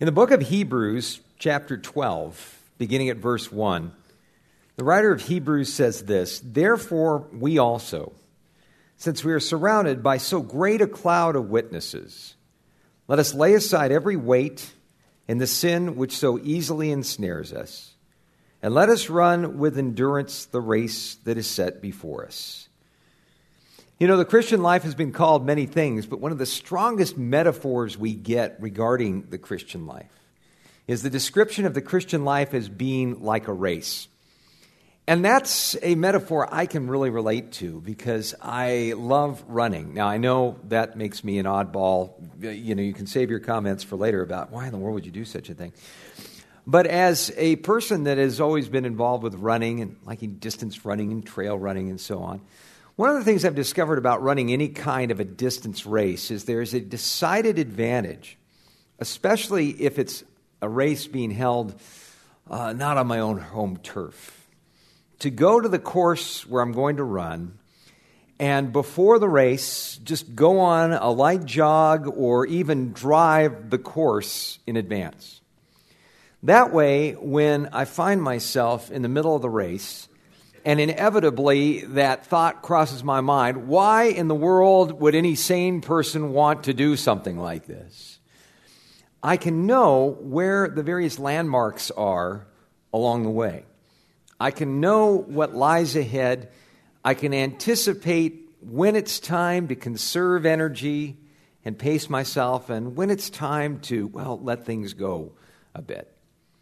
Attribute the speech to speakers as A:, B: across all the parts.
A: In the book of Hebrews, chapter 12, beginning at verse 1, the writer of Hebrews says this, "Therefore we also, since we are surrounded by so great a cloud of witnesses, let us lay aside every weight and the sin which so easily ensnares us, and let us run with endurance the race that is set before us." You know, the Christian life has been called many things, but one of the strongest metaphors we get regarding the Christian life is the description of the Christian life as being like a race. And that's a metaphor I can really relate to because I love running. Now, I know that makes me an oddball. You know, you can save your comments for later about why in the world would you do such a thing. But as a person that has always been involved with running and liking distance running and trail running and so on, one of the things I've discovered about running any kind of a distance race is there's a decided advantage, especially if it's a race being held not on my own home turf, to go to the course where I'm going to run and before the race just go on a light jog or even drive the course in advance. That way, when I find myself in the middle of the race, and inevitably, that thought crosses my mind, why in the world would any sane person want to do something like this? I can know where the various landmarks are along the way. I can know what lies ahead. I can anticipate when it's time to conserve energy and pace myself, and when it's time to, let things go a bit.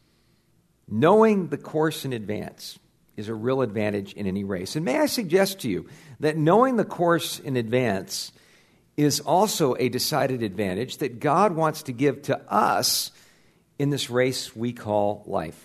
A: Knowing the course in advance is a real advantage in any race. And may I suggest to you that knowing the course in advance is also a decided advantage that God wants to give to us in this race we call life.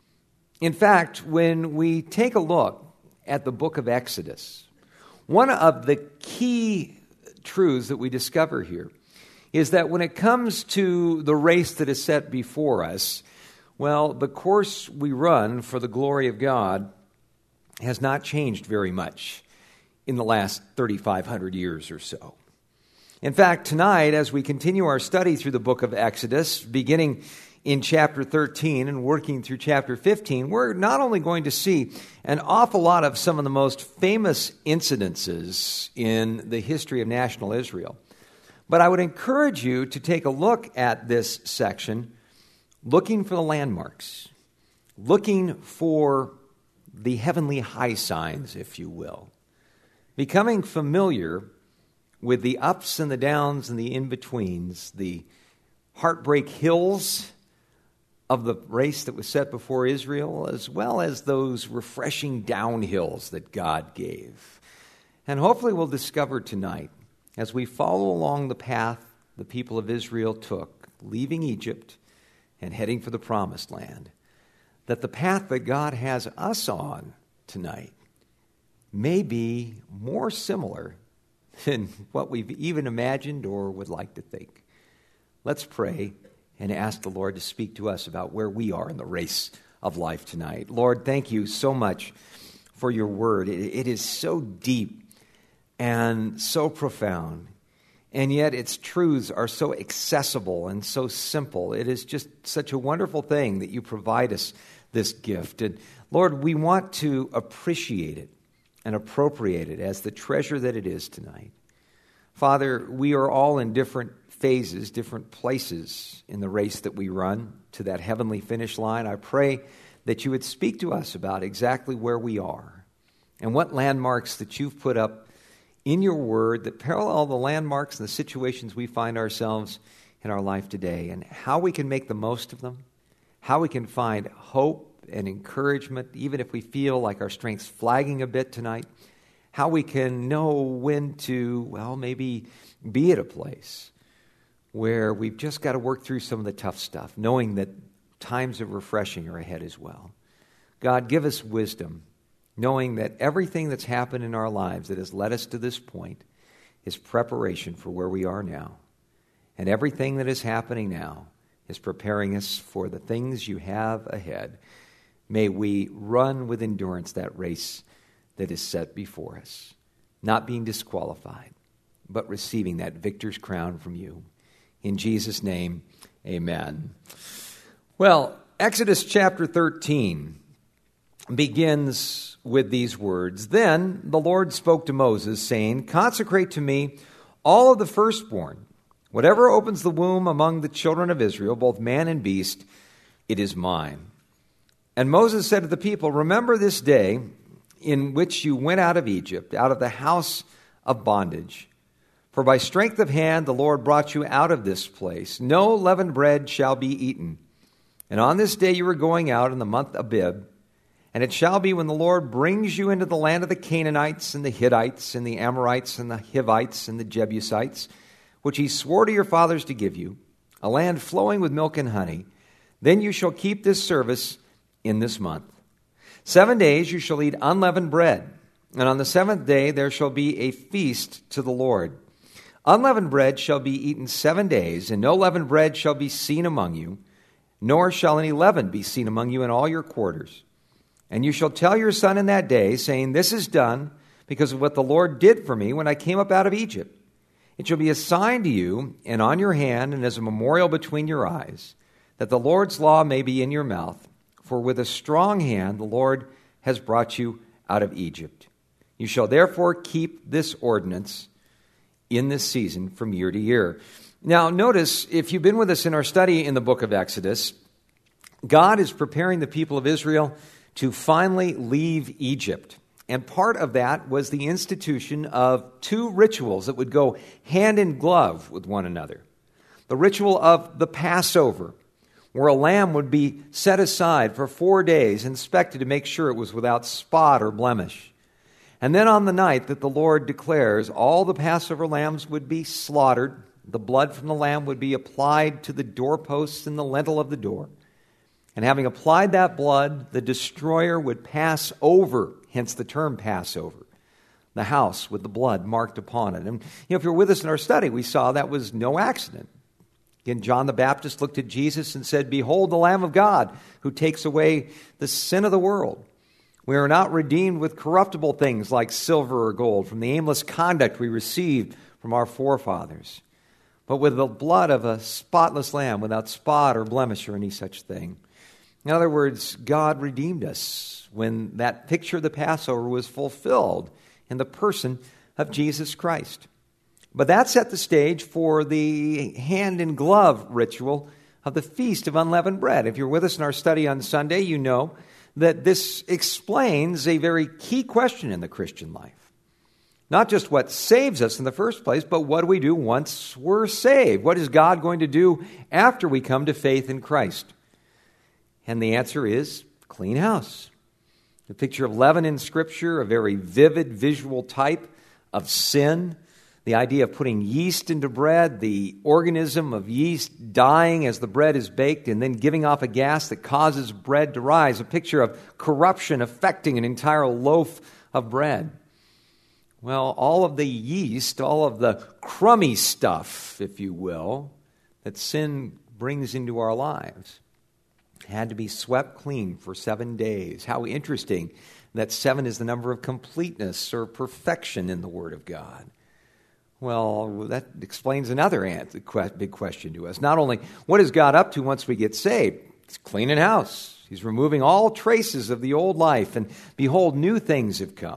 A: In fact, when we take a look at the book of Exodus, one of the key truths that we discover here is that when it comes to the race that is set before us, the course we run for the glory of God has not changed very much in the last 3,500 years or so. In fact, tonight, as we continue our study through the book of Exodus, beginning in chapter 13 and working through chapter 15, we're not only going to see an awful lot of some of the most famous incidences in the history of national Israel, but I would encourage you to take a look at this section, looking for the landmarks, looking for the heavenly high signs, if you will. Becoming familiar with the ups and the downs and the in-betweens, the heartbreak hills of the race that was set before Israel, as well as those refreshing downhills that God gave. And hopefully we'll discover tonight, as we follow along the path the people of Israel took, leaving Egypt and heading for the Promised Land, that the path that God has us on tonight may be more similar than what we've even imagined or would like to think. Let's pray and ask the Lord to speak to us about where we are in the race of life tonight. Lord, thank you so much for your word. It is so deep and so profound. And yet its truths are so accessible and so simple. It is just such a wonderful thing that you provide us this gift. And Lord, we want to appreciate it and appropriate it as the treasure that it is tonight. Father, we are all in different phases, different places in the race that we run to that heavenly finish line. I pray that you would speak to us about exactly where we are and what landmarks that you've put up in your word that parallel the landmarks and the situations we find ourselves in our life today, and how we can make the most of them, how we can find hope and encouragement, even if we feel like our strength's flagging a bit tonight, how we can know when to, maybe be at a place where we've just got to work through some of the tough stuff, knowing that times of refreshing are ahead as well. God, give us wisdom, knowing that everything that's happened in our lives that has led us to this point is preparation for where we are now. And everything that is happening now is preparing us for the things you have ahead. May we run with endurance that race that is set before us, not being disqualified, but receiving that victor's crown from you. In Jesus' name, Amen. Well, Exodus chapter 13 begins with these words. Then the Lord spoke to Moses, saying, "Consecrate to me all of the firstborn. Whatever opens the womb among the children of Israel, both man and beast, it is mine." And Moses said to the people, "Remember this day in which you went out of Egypt, out of the house of bondage. For by strength of hand the Lord brought you out of this place. No leavened bread shall be eaten. And on this day you are going out in the month Abib. And it shall be when the Lord brings you into the land of the Canaanites and the Hittites and the Amorites and the Hivites and the Jebusites, which he swore to your fathers to give you, a land flowing with milk and honey, then you shall keep this service in this month. 7 days you shall eat unleavened bread, and on the seventh day there shall be a feast to the Lord. Unleavened bread shall be eaten 7 days, and no leavened bread shall be seen among you, nor shall any leaven be seen among you in all your quarters. And you shall tell your son in that day, saying, This is done because of what the Lord did for me when I came up out of Egypt. It shall be a sign to you and on your hand and as a memorial between your eyes, that the Lord's law may be in your mouth. For with a strong hand the Lord has brought you out of Egypt. You shall therefore keep this ordinance in this season from year to year." Now, notice, if you've been with us in our study in the book of Exodus, God is preparing the people of Israel to finally leave Egypt. And part of that was the institution of 2 rituals that would go hand in glove with one another. The ritual of the Passover, where a lamb would be set aside for 4 days, inspected to make sure it was without spot or blemish. And then on the night that the Lord declares, all the Passover lambs would be slaughtered. The blood from the lamb would be applied to the doorposts and the lintel of the door. And having applied that blood, the destroyer would pass over, hence the term Passover, the house with the blood marked upon it. And if you're with us in our study, we saw that was no accident. Again, John the Baptist looked at Jesus and said, "Behold the Lamb of God who takes away the sin of the world." We are not redeemed with corruptible things like silver or gold from the aimless conduct we received from our forefathers, but with the blood of a spotless lamb without spot or blemish or any such thing. In other words, God redeemed us when that picture of the Passover was fulfilled in the person of Jesus Christ. But that set the stage for the hand-in-glove ritual of the Feast of Unleavened Bread. If you're with us in our study on Sunday, you know that this explains a very key question in the Christian life. Not just what saves us in the first place, but what do we do once we're saved? What is God going to do after we come to faith in Christ? And the answer is clean house. The picture of leaven in Scripture, a very vivid visual type of sin. The idea of putting yeast into bread, the organism of yeast dying as the bread is baked and then giving off a gas that causes bread to rise. A picture of corruption affecting an entire loaf of bread. Well, all of the yeast, all of the crummy stuff, if you will, that sin brings into our lives had to be swept clean for 7 days. How interesting that 7 is the number of completeness or perfection in the Word of God. Well, that explains another big question to us. Not only what is God up to once we get saved? He's cleaning house. He's removing all traces of the old life, and behold, new things have come.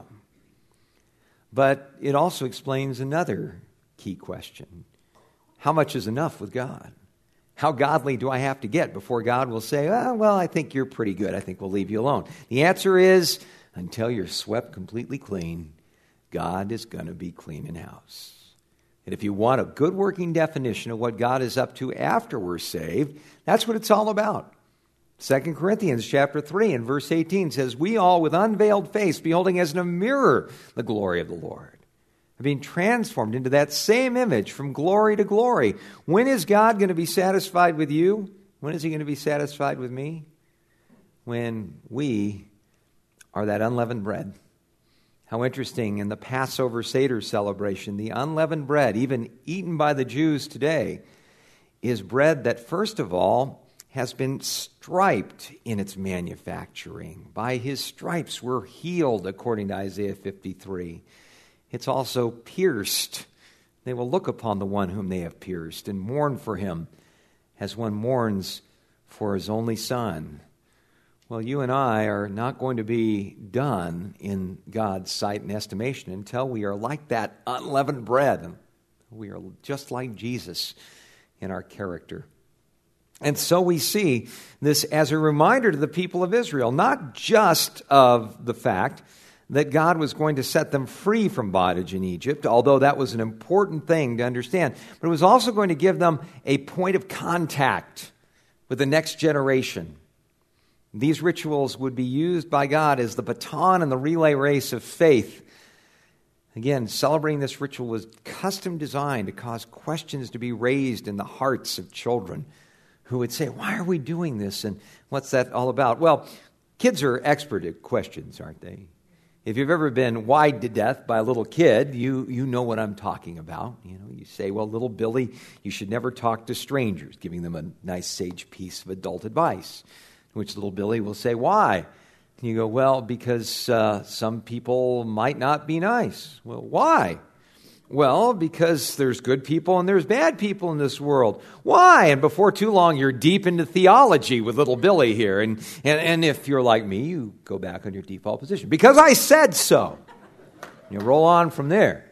A: But it also explains another key question. How much is enough with God? How godly do I have to get before God will say, well, I think you're pretty good. I think we'll leave you alone. The answer is, until you're swept completely clean, God is going to be cleaning house. And if you want a good working definition of what God is up to after we're saved, that's what it's all about. 2 Corinthians chapter 3 and verse 18 says, "We all with unveiled face, beholding as in a mirror the glory of the Lord, are being transformed into that same image from glory to glory." When is God going to be satisfied with you? When is He going to be satisfied with me? When we are that unleavened bread. How interesting in the Passover Seder celebration, the unleavened bread, even eaten by the Jews today, is bread that, first of all, has been striped in its manufacturing. By His stripes we're healed, according to Isaiah 53. It's also pierced. They will look upon the one whom they have pierced and mourn for Him. as one mourns for his only son. Well, you and I are not going to be done in God's sight and estimation until we are like that unleavened bread. We are just like Jesus in our character. And so we see this as a reminder to the people of Israel, not just of the fact that God was going to set them free from bondage in Egypt, although that was an important thing to understand, but it was also going to give them a point of contact with the next generation. These rituals would be used by God as the baton in the relay race of faith. Again, celebrating this ritual was custom designed to cause questions to be raised in the hearts of children who would say, why are we doing this and what's that all about? Well, kids are expert at questions, aren't they? If you've ever been why'd to death by a little kid, you know what I'm talking about. You say, well, little Billy, you should never talk to strangers, giving them a nice sage piece of adult advice. Which little Billy will say, why? And you go, well, because some people might not be nice. Well, why? Well, because there's good people and there's bad people in this world. Why? And before too long, you're deep into theology with little Billy here. And if you're like me, you go back on your default position. Because I said so. You roll on from there.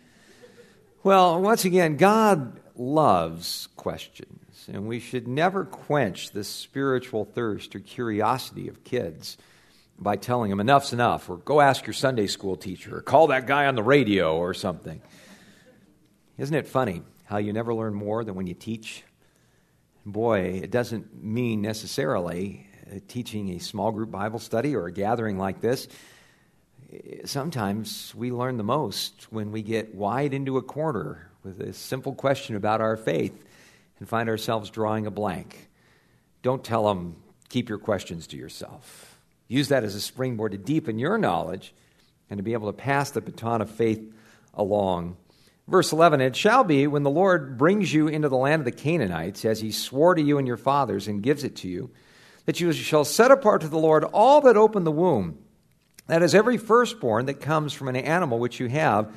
A: Well, once again, God loves questions. And we should never quench the spiritual thirst or curiosity of kids by telling them enough's enough, or go ask your Sunday school teacher, or call that guy on the radio or something. Isn't it funny how you never learn more than when you teach? Boy, it doesn't mean necessarily teaching a small group Bible study or a gathering like this. Sometimes we learn the most when we get wide into a corner with a simple question about our faith and find ourselves drawing a blank. Don't tell them, keep your questions to yourself. Use that as a springboard to deepen your knowledge and to be able to pass the baton of faith along. Verse 11, it shall be when the Lord brings you into the land of the Canaanites, as he swore to you and your fathers and gives it to you, that you shall set apart to the Lord all that open the womb. That is every firstborn that comes from an animal which you have,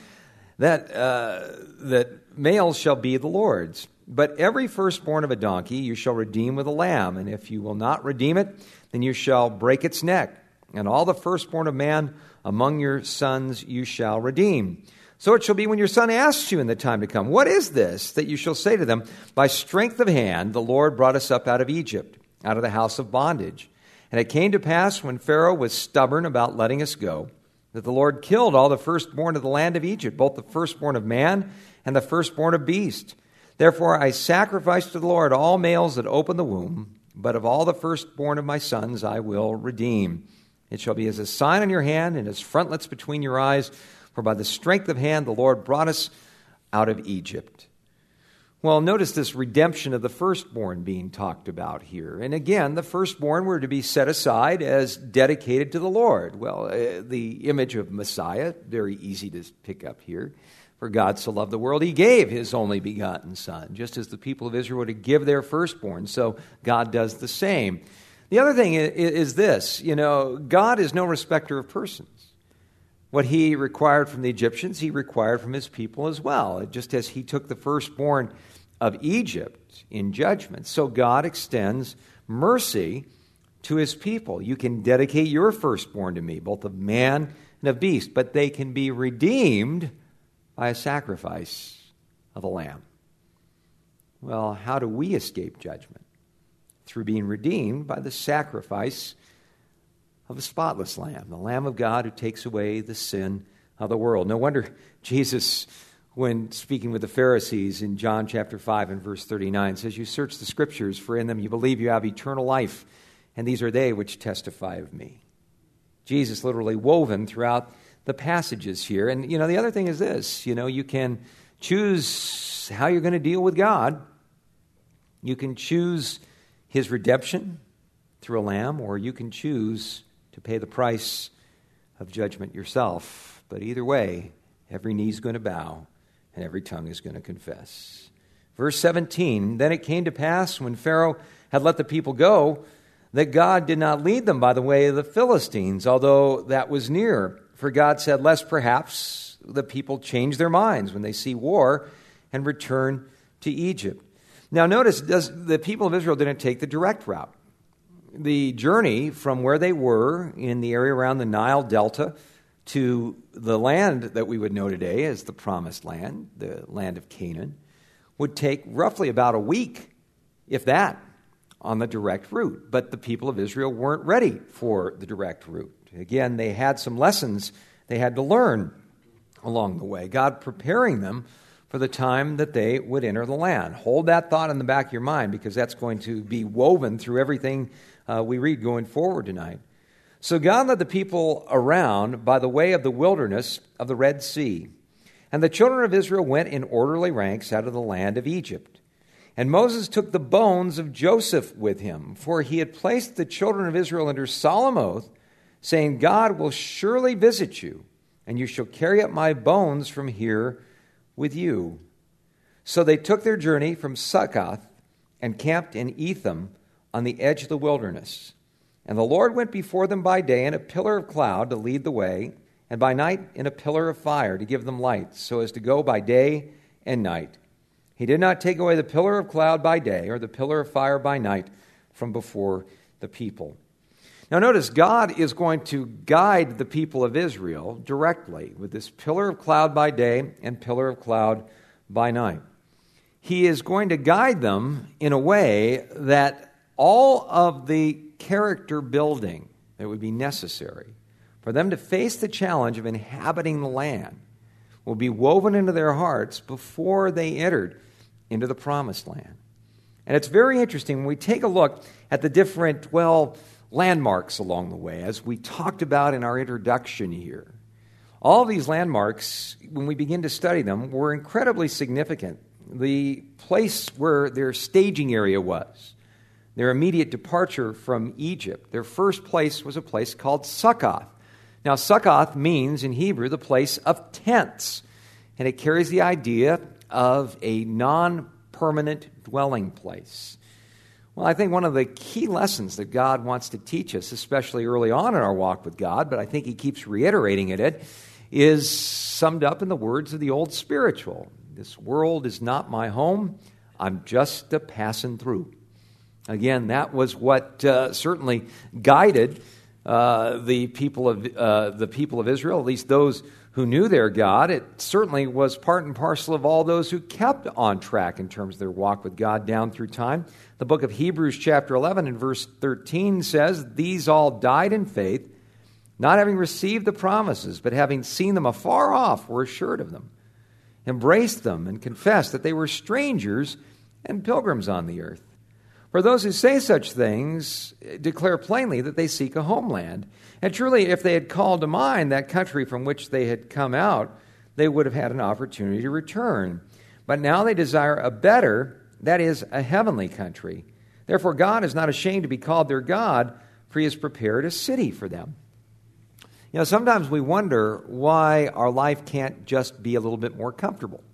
A: that males shall be the Lord's. But every firstborn of a donkey you shall redeem with a lamb, and if you will not redeem it, then you shall break its neck. And all the firstborn of man among your sons you shall redeem. So it shall be when your son asks you in the time to come, what is this? That you shall say to them, by strength of hand the Lord brought us up out of Egypt, out of the house of bondage. And it came to pass when Pharaoh was stubborn about letting us go, that the Lord killed all the firstborn of the land of Egypt, both the firstborn of man and the firstborn of beast. Therefore I sacrifice to the Lord all males that open the womb, but of all the firstborn of my sons I will redeem. It shall be as a sign on your hand and as frontlets between your eyes, for by the strength of hand the Lord brought us out of Egypt. Well, notice this redemption of the firstborn being talked about here. And again, the firstborn were to be set aside as dedicated to the Lord. Well, the image of Messiah, very easy to pick up here. For God so loved the world, he gave his only begotten Son, just as the people of Israel were to give their firstborn. So God does the same. The other thing is this, God is no respecter of persons. What he required from the Egyptians, he required from his people as well. Just as he took the firstborn of Egypt in judgment, so God extends mercy to his people. You can dedicate your firstborn to me, both of man and of beast, but they can be redeemed by a sacrifice of a lamb. Well, how do we escape judgment? Through being redeemed by the sacrifice of a spotless lamb, the Lamb of God who takes away the sin of the world. No wonder Jesus, when speaking with the Pharisees in John chapter 5 and verse 39, says, you search the Scriptures, for in them you believe you have eternal life, and these are they which testify of me. Jesus literally woven throughout the passages here. And, the other thing is this, you can choose how you're going to deal with God. You can choose his redemption through a lamb, or you can choose to pay the price of judgment yourself. But either way, every knee is going to bow and every tongue is going to confess. Verse 17, then it came to pass when Pharaoh had let the people go, that God did not lead them by the way of the Philistines, although that was near. For God said, lest perhaps the people change their minds when they see war and return to Egypt. Now notice, the people of Israel didn't take the direct route. The journey from where they were in the area around the Nile Delta to the land that we would know today as the Promised Land, the land of Canaan, would take roughly about a week, if that, on the direct route. But the people of Israel weren't ready for the direct route. Again, they had some lessons they had to learn along the way, God preparing them for the time that they would enter the land. Hold that thought in the back of your mind, because that's going to be woven through everything we read going forward tonight. So God led the people around by the way of the wilderness of the Red Sea. And the children of Israel went in orderly ranks out of the land of Egypt. And Moses took the bones of Joseph with him, for he had placed the children of Israel under solemn oath, saying, God will surely visit you, and you shall carry up my bones from here with you. So they took their journey from Succoth and camped in Etham on the edge of the wilderness. And the Lord went before them by day in a pillar of cloud to lead the way, and by night in a pillar of fire to give them light, so as to go by day and night. He did not take away the pillar of cloud by day or the pillar of fire by night from before the people. Now notice, God is going to guide the people of Israel directly with this pillar of cloud by day and pillar of cloud by night. He is going to guide them in a way that all of the character building that would be necessary for them to face the challenge of inhabiting the land will be woven into their hearts before they entered into the Promised Land. And it's very interesting when we take a look at the different, landmarks along the way, as we talked about in our introduction here. All of these landmarks, when we begin to study them, were incredibly significant. The place where their staging area was, their immediate departure from Egypt, their first place was a place called Succoth. Now, Succoth means in Hebrew the place of tents, and it carries the idea of a non-permanent dwelling place. Well, I think one of the key lessons that God wants to teach us, especially early on in our walk with God, but I think he keeps reiterating it, is summed up in the words of the old spiritual. This world is not my home. I'm just a passing through. Again, that was what certainly guided the people of Israel, at least those who knew their God. It certainly was part and parcel of all those who kept on track in terms of their walk with God down through time. The book of Hebrews chapter 11 and verse 13 says, these all died in faith, not having received the promises, but having seen them afar off, were assured of them, embraced them, and confessed that they were strangers and pilgrims on the earth. For those who say such things declare plainly that they seek a homeland. And truly, if they had called to mind that country from which they had come out, they would have had an opportunity to return. But now they desire a better, that is, a heavenly country. Therefore, God is not ashamed to be called their God, for he has prepared a city for them. You know, sometimes we wonder why our life can't just be a little bit more comfortable.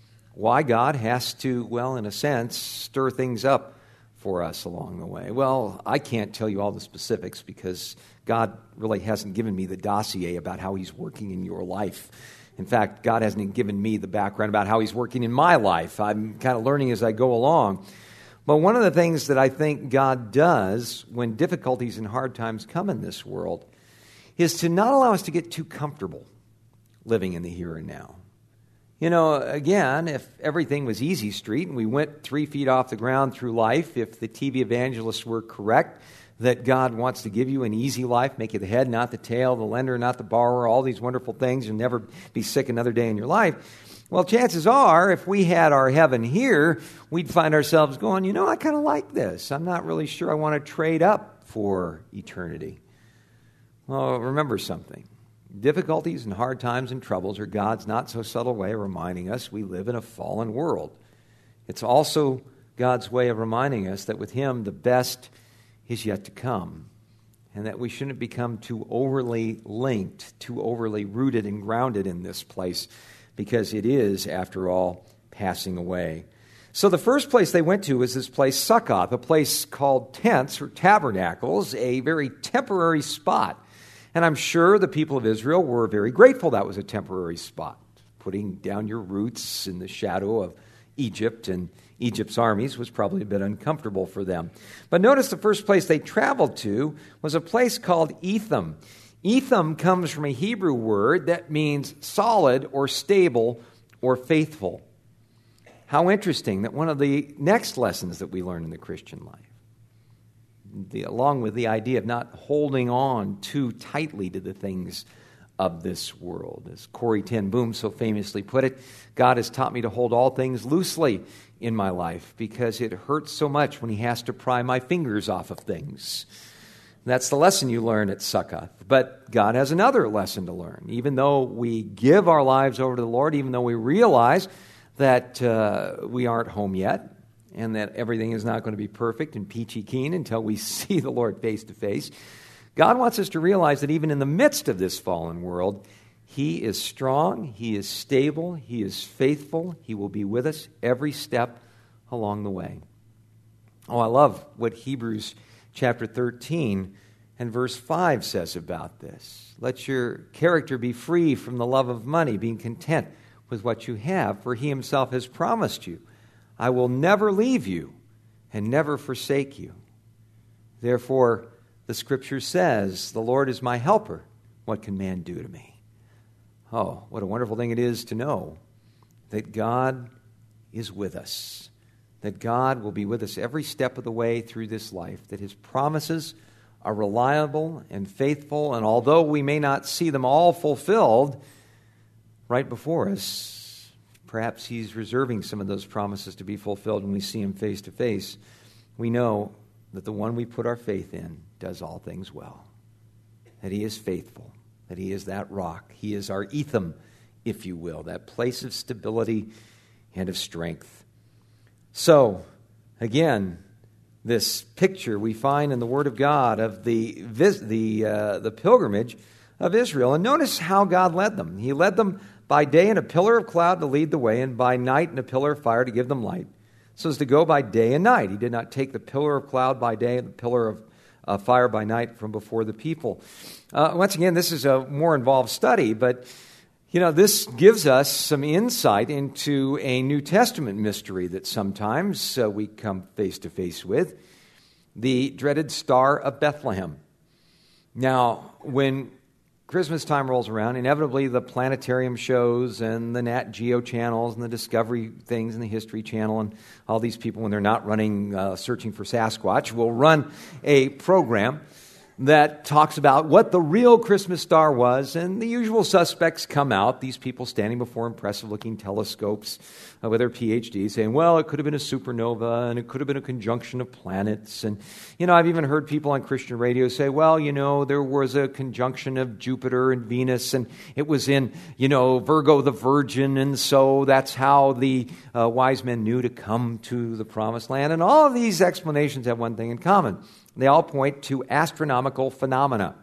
A: Why God has to, in a sense, stir things up for us along the way. Well, I can't tell you all the specifics because God really hasn't given me the dossier about how he's working in your life. In fact, God hasn't given me the background about how he's working in my life. I'm kind of learning as I go along. But one of the things that I think God does when difficulties and hard times come in this world is to not allow us to get too comfortable living in the here and now. You know, again, if everything was easy street and we went 3 feet off the ground through life, if the TV evangelists were correct that God wants to give you an easy life, make you the head, not the tail, the lender, not the borrower, all these wonderful things, you'll never be sick another day in your life. Well, chances are, if we had our heaven here, we'd find ourselves going, I kind of like this. I'm not really sure I want to trade up for eternity. Well, remember something. Difficulties and hard times and troubles are God's not so subtle way of reminding us we live in a fallen world. It's also God's way of reminding us that with him the best is yet to come, and that we shouldn't become too overly linked, too overly rooted and grounded in this place, because it is, after all, passing away. So the first place they went to was this place Succoth, a place called tents or tabernacles, a very temporary spot. And I'm sure the people of Israel were very grateful that was a temporary spot, putting down your roots in the shadow of Egypt and Egypt's armies was probably a bit uncomfortable for them. But notice the first place they traveled to was a place called Etham. Etham comes from a Hebrew word that means solid or stable or faithful. How interesting that one of the next lessons that we learn in the Christian life, along with the idea of not holding on too tightly to the things of this world. As Corrie ten Boom so famously put it, God has taught me to hold all things loosely in my life because it hurts so much when He has to pry my fingers off of things. That's the lesson you learn at Succoth. But God has another lesson to learn. Even though we give our lives over to the Lord, even though we realize that we aren't home yet and that everything is not going to be perfect and peachy keen until we see the Lord face to face, God wants us to realize that even in the midst of this fallen world, He is strong, He is stable, He is faithful, He will be with us every step along the way. Oh, I love what Hebrews chapter 13 and verse 5 says about this. Let your character be free from the love of money, being content with what you have, for He Himself has promised you, I will never leave you and never forsake you. Therefore, the Scripture says, the Lord is my helper. What can man do to me? Oh, what a wonderful thing it is to know that God is with us, that God will be with us every step of the way through this life, that His promises are reliable and faithful, and although we may not see them all fulfilled right before us, perhaps He's reserving some of those promises to be fulfilled when we see Him face to face, we know that the one we put our faith in does all things well, that He is faithful, that He is that rock. He is our Etham, if you will, that place of stability and of strength. So, again, this picture we find in the Word of God of the pilgrimage of Israel. And notice how God led them. He led them by day in a pillar of cloud to lead the way, and by night in a pillar of fire to give them light, so as to go by day and night. He did not take the pillar of cloud by day and the pillar of fire by night from before the people. Once again, this is a more involved study, but this gives us some insight into a New Testament mystery that sometimes we come face to face with, the dreaded Star of Bethlehem. Now, when Christmas time rolls around, inevitably the planetarium shows and the Nat Geo channels and the Discovery things and the History Channel and all these people, when they're not running Searching for Sasquatch, will run a program that talks about what the real Christmas star was, and the usual suspects come out, these people standing before impressive-looking telescopes with their PhDs, saying, well, it could have been a supernova, and it could have been a conjunction of planets. And, I've even heard people on Christian radio say, well, there was a conjunction of Jupiter and Venus, and it was in, Virgo the Virgin, and so that's how the wise men knew to come to the promised land. And all of these explanations have one thing in common. They all point to astronomical phenomena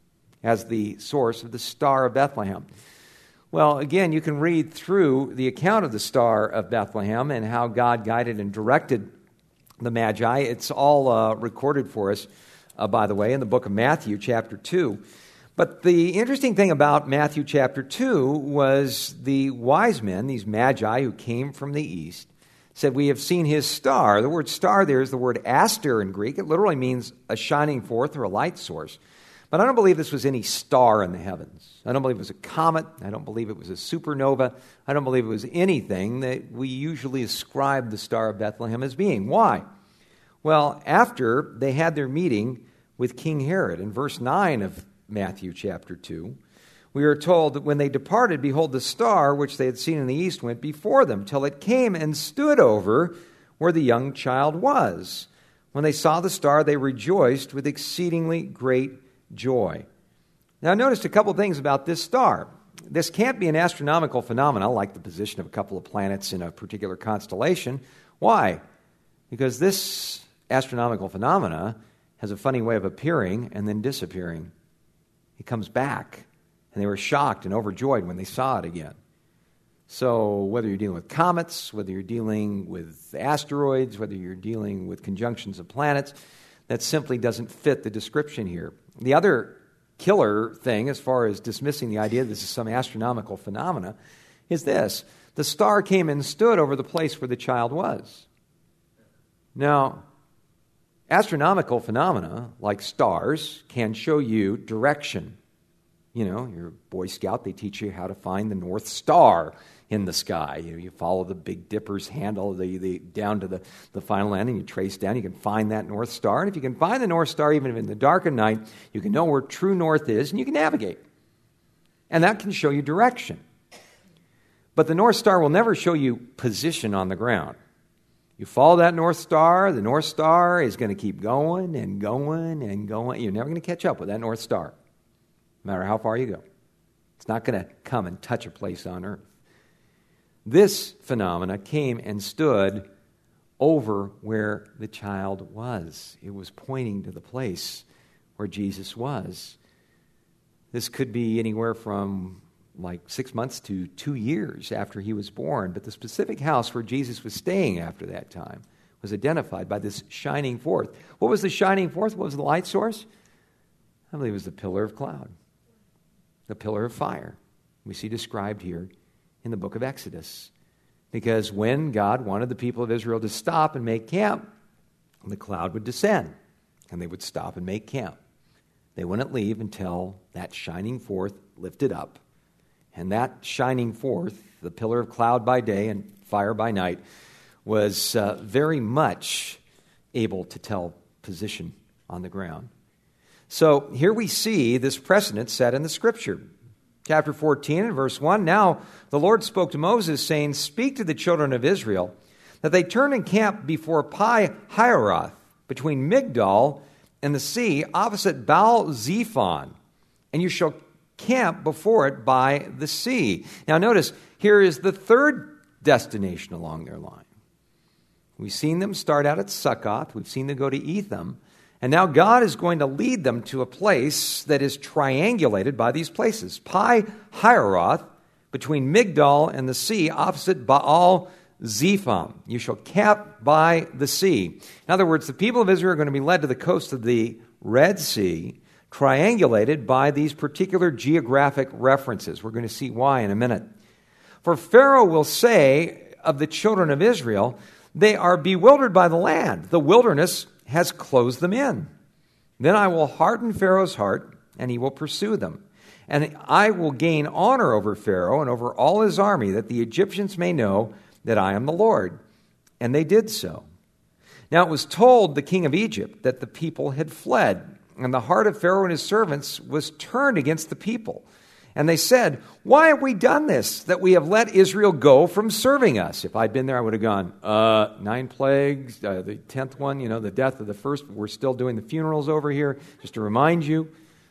A: as the source of the Star of Bethlehem. Well, again, you can read through the account of the Star of Bethlehem and how God guided and directed the Magi. It's all recorded for us, by the way, in the book of Matthew, chapter 2. But the interesting thing about Matthew chapter 2 was the wise men, these Magi who came from the east, said, we have seen his star. The word star there is the word aster in Greek. It literally means a shining forth or a light source. But I don't believe this was any star in the heavens. I don't believe it was a comet. I don't believe it was a supernova. I don't believe it was anything that we usually ascribe the Star of Bethlehem as being. Why? Well, after they had their meeting with King Herod, in verse 9 of Matthew chapter 2, we are told that when they departed, behold, the star which they had seen in the east went before them, till it came and stood over where the young child was. When they saw the star, they rejoiced with exceedingly great joy. Now, I noticed a couple things about this star. This can't be an astronomical phenomenon like the position of a couple of planets in a particular constellation. Why? Because this astronomical phenomena has a funny way of appearing and then disappearing. It comes back. And they were shocked and overjoyed when they saw it again. So whether you're dealing with comets, whether you're dealing with asteroids, whether you're dealing with conjunctions of planets, that simply doesn't fit the description here. The other killer thing, as far as dismissing the idea that this is some astronomical phenomena, is this. The star came and stood over the place where the child was. Now, astronomical phenomena like stars can show you direction. You know, you're a Boy Scout, they teach you how to find the North Star in the sky. You follow the Big Dipper's handle down to the final end, and you trace down. You can find that North Star. And if you can find the North Star even in the dark of night, you can know where true north is, and you can navigate. And that can show you direction. But the North Star will never show you position on the ground. You follow that North Star, the North Star is going to keep going and going and going. You're never going to catch up with that North Star, no matter how far you go. It's not going to come and touch a place on earth. This phenomena came and stood over where the child was. It was pointing to the place where Jesus was. This could be anywhere from like 6 months to 2 years after he was born, but the specific house where Jesus was staying after that time was identified by this shining forth. What was the shining forth? What was the light source? I believe it was the pillar of cloud, the pillar of fire we see described here in the book of Exodus. Because when God wanted the people of Israel to stop and make camp, the cloud would descend, and they would stop and make camp. They wouldn't leave until that shining forth lifted up. And that shining forth, the pillar of cloud by day and fire by night, was very much able to tell position on the ground. So here we see this precedent set in the Scripture. Chapter 14 and verse 1, "Now the Lord spoke to Moses, saying, Speak to the children of Israel, that they turn and camp before Pi-Hahiroth, between Migdol and the sea, opposite Baal-Zephon, and you shall camp before it by the sea." Now notice, here is the third destination along their line. We've seen them start out at Succoth, we've seen them go to Etham, and now God is going to lead them to a place that is triangulated by these places. Pi-Hahiroth, between Migdol and the sea, opposite Baal-Zephon. You shall camp by the sea. In other words, the people of Israel are going to be led to the coast of the Red Sea, triangulated by these particular geographic references. We're going to see why in a minute. For Pharaoh will say of the children of Israel, they are bewildered by the land. The wilderness has closed them in. Then I will harden Pharaoh's heart, and he will pursue them. And I will gain honor over Pharaoh and over all his army, that the Egyptians may know that I am the Lord. And they did so. Now it was told the king of Egypt that the people had fled, and the heart of Pharaoh and his servants was turned against the people. And they said, "Why have we done this, that we have let Israel go from serving us?" If I'd been there, I would have gone, 9 plagues, the 10th one, the death of the first. We're still doing the funerals over here, just to remind you.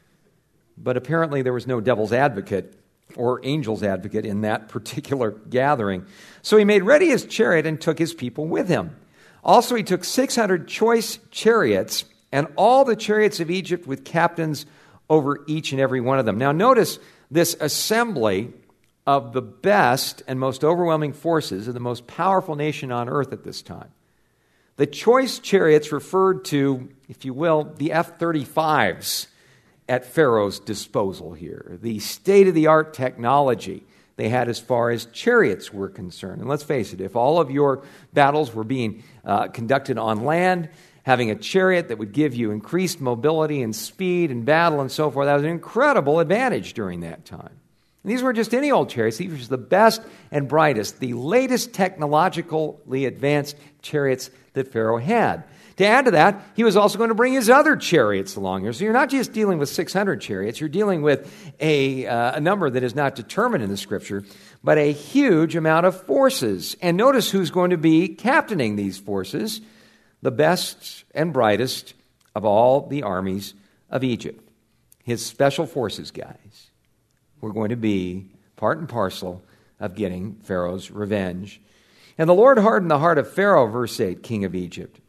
A: But apparently there was no devil's advocate or angel's advocate in that particular gathering. So he made ready his chariot and took his people with him. Also he took 600 choice chariots and all the chariots of Egypt with captains over each and every one of them. Now notice this assembly of the best and most overwhelming forces of the most powerful nation on earth at this time. The choice chariots referred to, if you will, the F-35s at Pharaoh's disposal here. The state-of-the-art technology they had as far as chariots were concerned. And let's face it, if all of your battles were being conducted on land, having a chariot that would give you increased mobility and speed and battle and so forth, that was an incredible advantage during that time. And these weren't just any old chariots. These were the best and brightest, the latest technologically advanced chariots that Pharaoh had. To add to that, he was also going to bring his other chariots along here. So you're not just dealing with 600 chariots, you're dealing with a number that is not determined in the Scripture, but a huge amount of forces. And notice who's going to be captaining these forces: the best and brightest of all the armies of Egypt. His special forces guys were going to be part and parcel of getting Pharaoh's revenge. And the Lord hardened the heart of Pharaoh, verse 8, king of Egypt.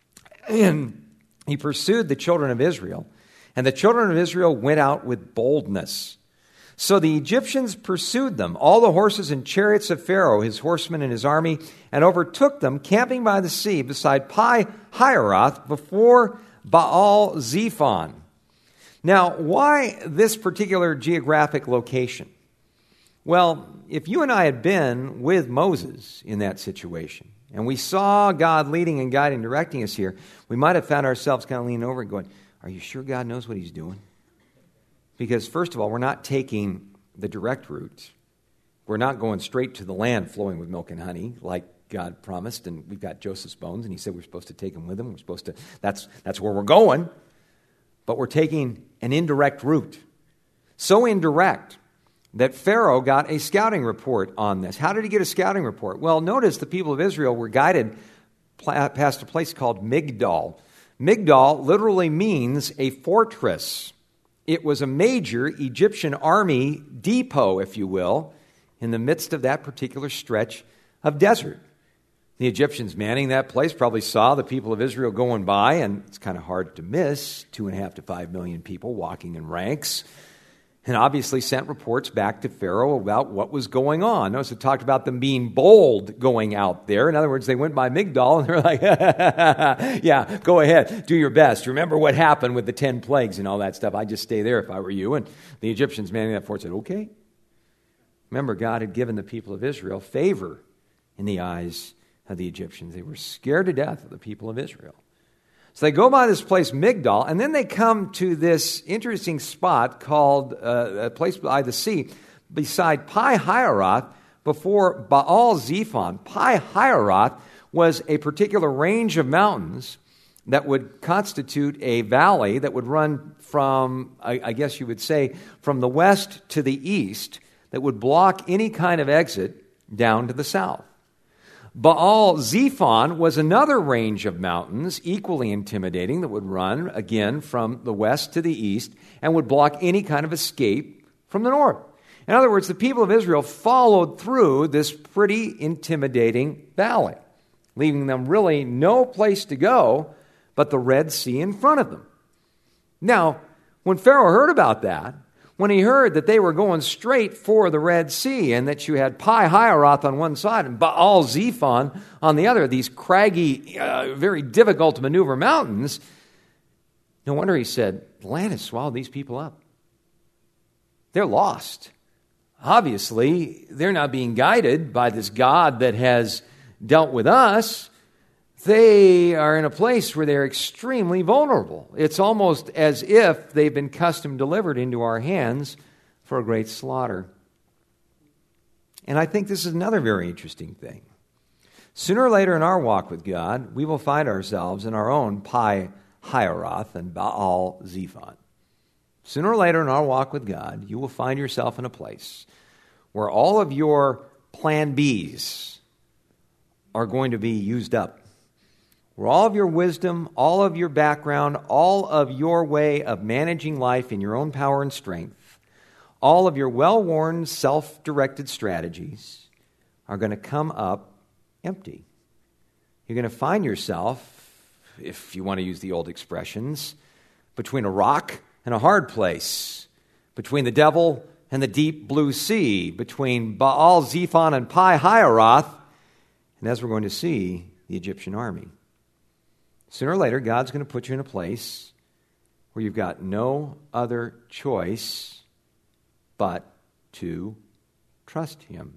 A: And he pursued the children of Israel, and the children of Israel went out with boldness. So the Egyptians pursued them, all the horses and chariots of Pharaoh, his horsemen and his army, and overtook them, camping by the sea beside Pi-Hahiroth before Baal-Zephon. Now, why this particular geographic location? Well, if you and I had been with Moses in that situation, and we saw God leading and guiding, directing us here, we might have found ourselves kind of leaning over and going, are you sure God knows what he's doing? Because first of all, we're not taking the direct route. We're not going straight to the land flowing with milk and honey like God promised, and we've got Joseph's bones, and he said we're supposed to take them with him. We're supposed to, that's where we're going. But we're taking an indirect route. So indirect that Pharaoh got a scouting report on this. How did he get a scouting report? Well, notice the people of Israel were guided past a place called Migdol. Migdol literally means a fortress. It was a major Egyptian army depot, if you will, in the midst of that particular stretch of desert. The Egyptians manning that place probably saw the people of Israel going by, and it's kind of hard to miss 2.5 to 5 million people walking in ranks, and obviously sent reports back to Pharaoh about what was going on. Notice it talked about them being bold going out there. In other words, they went by Migdol, and they're like, yeah, go ahead, do your best. Remember what happened with the 10 plagues and all that stuff. I'd just stay there if I were you. And the Egyptians manning that fort said, okay. Remember, God had given the people of Israel favor in the eyes of the Egyptians. They were scared to death of the people of Israel. So they go by this place, Migdol, and then they come to this interesting spot called a place by the sea, beside Pi-Hahiroth, before Baal-Zephon. Pi-Hahiroth was a particular range of mountains that would constitute a valley that would run from, I guess you would say, from the west to the east, that would block any kind of exit down to the south. Baal-Zephon was another range of mountains, equally intimidating, that would run, again, from the west to the east, and would block any kind of escape from the north. In other words, the people of Israel followed through this pretty intimidating valley, leaving them really no place to go but the Red Sea in front of them. Now, when Pharaoh heard about that, when he heard that they were going straight for the Red Sea and that you had Pi-Hahiroth on one side and Baal-Zephon on the other, these craggy, very difficult to maneuver mountains, no wonder he said, the land has swallowed these people up. They're lost. Obviously, they're not being guided by this God that has dealt with us. They are in a place where they're extremely vulnerable. It's almost as if they've been custom delivered into our hands for a great slaughter. And I think this is another very interesting thing. Sooner or later in our walk with God, we will find ourselves in our own Pi-Hahiroth and Baal-Zephon. Sooner or later in our walk with God, you will find yourself in a place where all of your plan Bs are going to be used up. Where all of your wisdom, all of your background, all of your way of managing life in your own power and strength, all of your well-worn, self-directed strategies are going to come up empty. You're going to find yourself, if you want to use the old expressions, between a rock and a hard place, between the devil and the deep blue sea, between Baal-Zephon and Pi-Hahiroth, and as we're going to see, the Egyptian army. Sooner or later, God's going to put you in a place where you've got no other choice but to trust Him.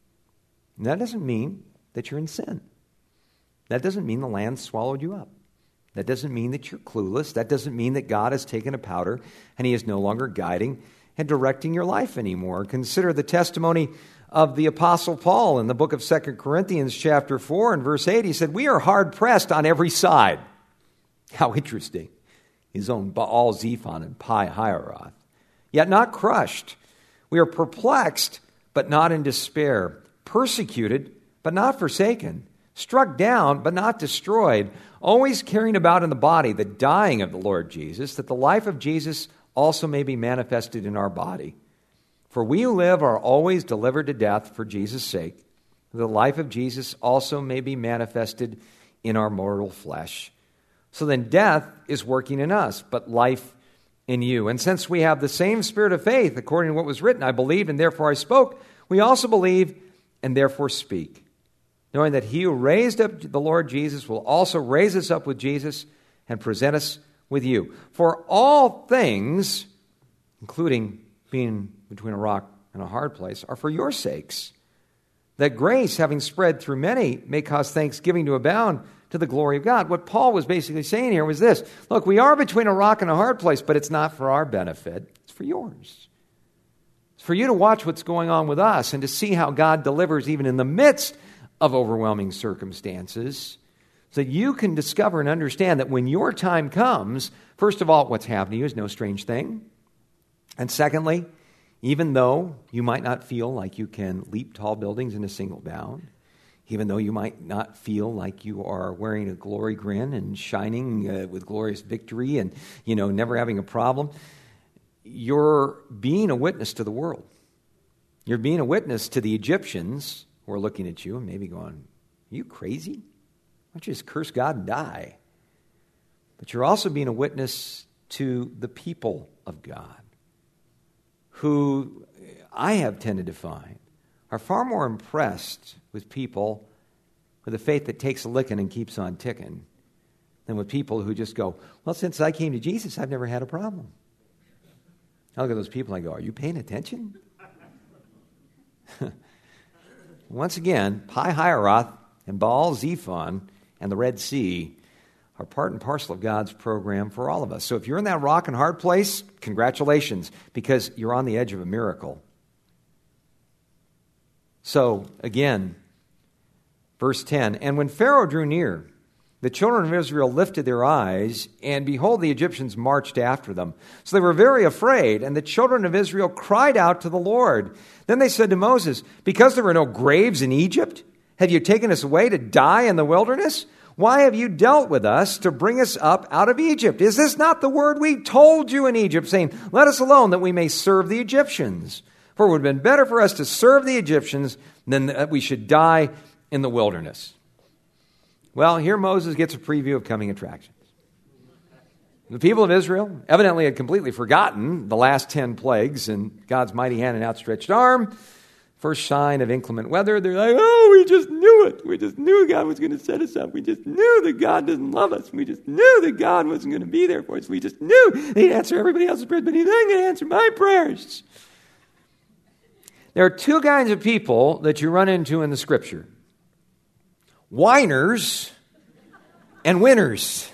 A: And that doesn't mean that you're in sin. That doesn't mean the land swallowed you up. That doesn't mean that you're clueless. That doesn't mean that God has taken a powder and He is no longer guiding and directing your life anymore. Consider the testimony of the Apostle Paul in the book of 2 Corinthians chapter 4 and verse 8. He said, we are hard-pressed on every side. How interesting. His own Baal-Zephon and Pi-Hahiroth. Yet not crushed. We are perplexed, but not in despair. Persecuted, but not forsaken. Struck down, but not destroyed. Always carrying about in the body the dying of the Lord Jesus, that the life of Jesus also may be manifested in our body. For we who live are always delivered to death for Jesus' sake. The life of Jesus also may be manifested in our mortal flesh. So then death is working in us, but life in you. And since we have the same spirit of faith, according to what was written, I believed and therefore I spoke, we also believe and therefore speak. Knowing that He who raised up the Lord Jesus will also raise us up with Jesus and present us with you. For all things, including being between a rock and a hard place, are for your sakes. that grace, having spread through many, may cause thanksgiving to abound to the glory of God. What Paul was basically saying here was this: look, we are between a rock and a hard place, but it's not for our benefit. It's for yours. It's for you to watch what's going on with us and to see how God delivers even in the midst of overwhelming circumstances, so that you can discover and understand that when your time comes, first of all, what's happened to you is no strange thing. And secondly, even though you might not feel like you can leap tall buildings in a single bound, even though you might not feel like you are wearing a glory grin and shining with glorious victory and, never having a problem, you're being a witness to the world. You're being a witness to the Egyptians who are looking at you and maybe going, "Are you crazy? Why don't you just curse God and die?" But you're also being a witness to the people of God, who I have tended to find are far more impressed with people with a faith that takes a licking and keeps on ticking than with people who just go, "Well, since I came to Jesus, I've never had a problem." I look at those people and I go, "Are you paying attention?" Once again, Pi Hahiroth and Baal Zephon and the Red Sea are part and parcel of God's program for all of us. So if you're in that rock and hard place, congratulations, because you're on the edge of a miracle. So, again, verse 10, "And when Pharaoh drew near, the children of Israel lifted their eyes, and behold, the Egyptians marched after them. So they were very afraid, and the children of Israel cried out to the Lord. Then they said to Moses, 'Because there were no graves in Egypt, have you taken us away to die in the wilderness? Why have you dealt with us to bring us up out of Egypt? Is this not the word we told you in Egypt, saying, Let us alone that we may serve the Egyptians? For it would have been better for us to serve the Egyptians than that we should die in the wilderness.'" Well, here Moses gets a preview of coming attractions. The people of Israel evidently had completely forgotten the last 10 plagues and God's mighty hand and outstretched arm. First sign of inclement weather, they're like, "Oh, we just knew it. We just knew God was going to set us up. We just knew that God doesn't love us. We just knew that God wasn't going to be there for us. We just knew He'd answer everybody else's prayers, but He's not going to answer my prayers." There are two kinds of people that you run into in the Scripture: whiners and winners.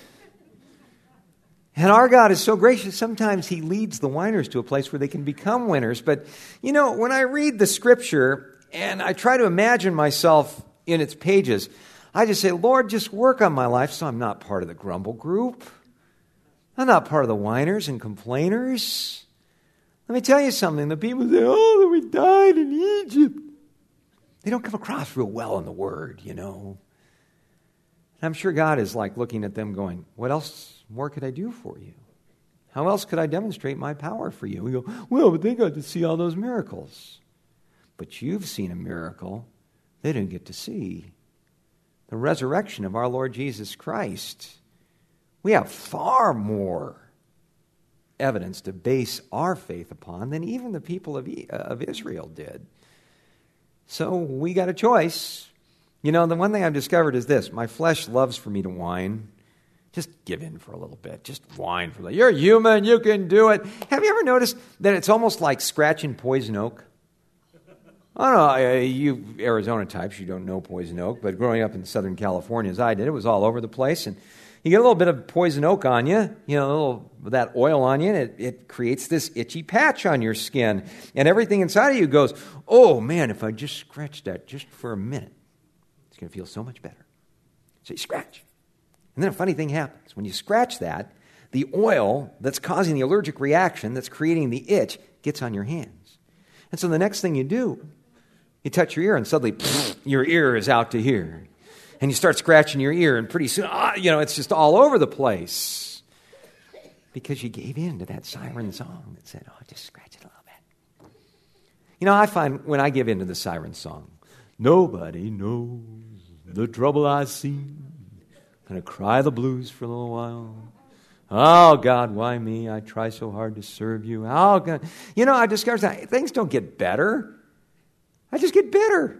A: And our God is so gracious, sometimes He leads the whiners to a place where they can become winners. But, when I read the Scripture and I try to imagine myself in its pages, I just say, "Lord, just work on my life so I'm not part of the grumble group. I'm not part of the whiners and complainers." Let me tell you something. The people say, "Oh, that we died in Egypt." They don't come across real well in the Word, And I'm sure God is like looking at them going, "What else more could I do for you? How else could I demonstrate my power for you?" We go, "Well, but they got to see all those miracles." But you've seen a miracle they didn't get to see. The resurrection of our Lord Jesus Christ. We have far more evidence to base our faith upon than even the people of Israel did. So we got a choice. The one thing I've discovered is this: my flesh loves for me to whine. Just give in for a little bit. Just whine for a little. You're human. You can do it. Have you ever noticed that it's almost like scratching poison oak? I don't know. You Arizona types, you don't know poison oak, but growing up in Southern California as I did, it was all over the place. And you get a little bit of poison oak on you, a little that oil on you, and it creates this itchy patch on your skin. And everything inside of you goes, "Oh, man, if I just scratch that just for a minute, it's going to feel so much better." So you scratch. And then a funny thing happens. When you scratch that, the oil that's causing the allergic reaction, that's creating the itch, gets on your hands. And so the next thing you do, you touch your ear and suddenly your ear is out to here. And you start scratching your ear and pretty soon, it's just all over the place. Because you gave in to that siren song that said, "Oh, just scratch it a little bit." I find when I give in to the siren song, nobody knows the trouble I see. Gonna cry the blues for a little while. Oh, God, why me? I try so hard to serve you. Oh, God. I discovered that things don't get better. I just get bitter.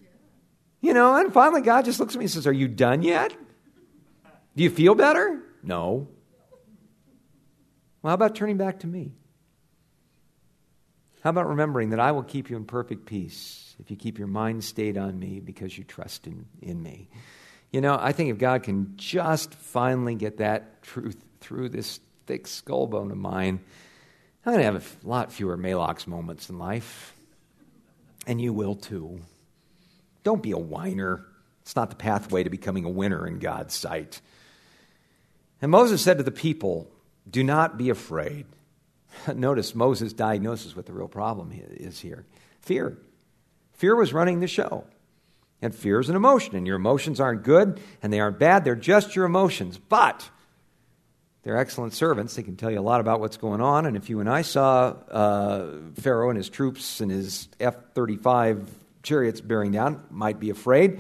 A: And finally God just looks at me and says, "Are you done yet? Do you feel better?" "No." "Well, how about turning back to me? How about remembering that I will keep you in perfect peace if you keep your mind stayed on me because you trust in me? You know, I think if God can just finally get that truth through this thick skull bone of mine, I'm going to have a lot fewer Malox moments in life. And you will too. Don't be a whiner. It's not the pathway to becoming a winner in God's sight. And Moses said to the people, do not be afraid. Notice Moses' diagnosis what the real problem is here. Fear. Fear was running the show. And fear is an emotion, and your emotions aren't good, and they aren't bad. They're just your emotions. But they're excellent servants. They can tell you a lot about what's going on. And if you and I saw Pharaoh and his troops and his F-35 chariots bearing down, might be afraid.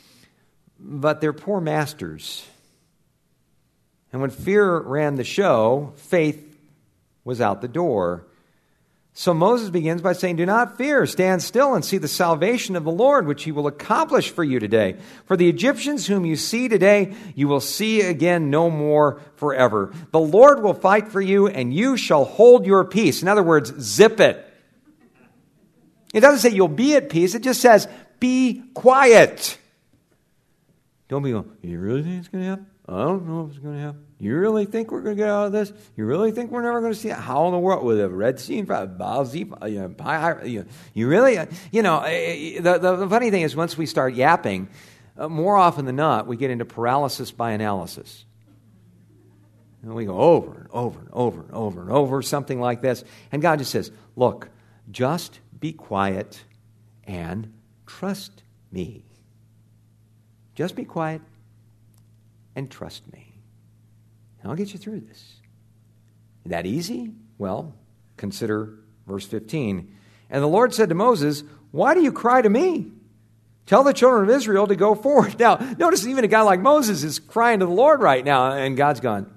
A: But they're poor masters. And when fear ran the show, faith was out the door. So Moses begins by saying, do not fear, stand still and see the salvation of the Lord, which he will accomplish for you today. For the Egyptians whom you see today, you will see again no more forever. The Lord will fight for you, and you shall hold your peace. In other words, zip it. It doesn't say you'll be at peace. It just says, be quiet. Don't be going, you really think it's going to happen? I don't know if it's going to happen. You really think we're going to get out of this? You really think we're never going to see it? How in the world? With a Red Sea in front of Baal Zeph, you really, the funny thing is once we start yapping, more often than not, we get into paralysis by analysis. And we go over and over and over and over and over, something like this. And God just says, look, just be quiet and trust me. Just be quiet and trust me. And I'll get you through this. That easy? Well, consider verse 15. And the Lord said to Moses, why do you cry to me? Tell the children of Israel to go forward. Now, notice even a guy like Moses is crying to the Lord right now, and God's gone,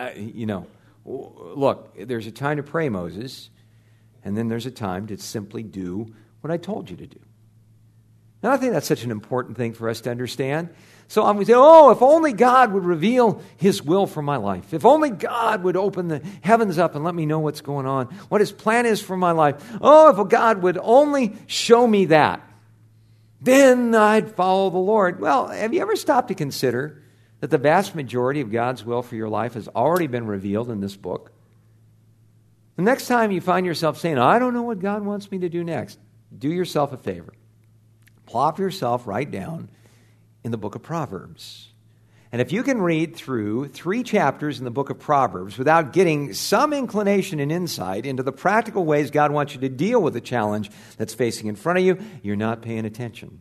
A: look, there's a time to pray, Moses, and then there's a time to simply do what I told you to do. And I think that's such an important thing for us to understand. So I'm going to say, if only God would reveal his will for my life. If only God would open the heavens up and let me know what's going on, what his plan is for my life. If God would only show me that, then I'd follow the Lord. Well, have you ever stopped to consider that the vast majority of God's will for your life has already been revealed in this book? The next time you find yourself saying, I don't know what God wants me to do next, do yourself a favor. Plop yourself right down in the book of Proverbs. And if you can read through 3 chapters in the book of Proverbs without getting some inclination and insight into the practical ways God wants you to deal with the challenge that's facing in front of you, you're not paying attention.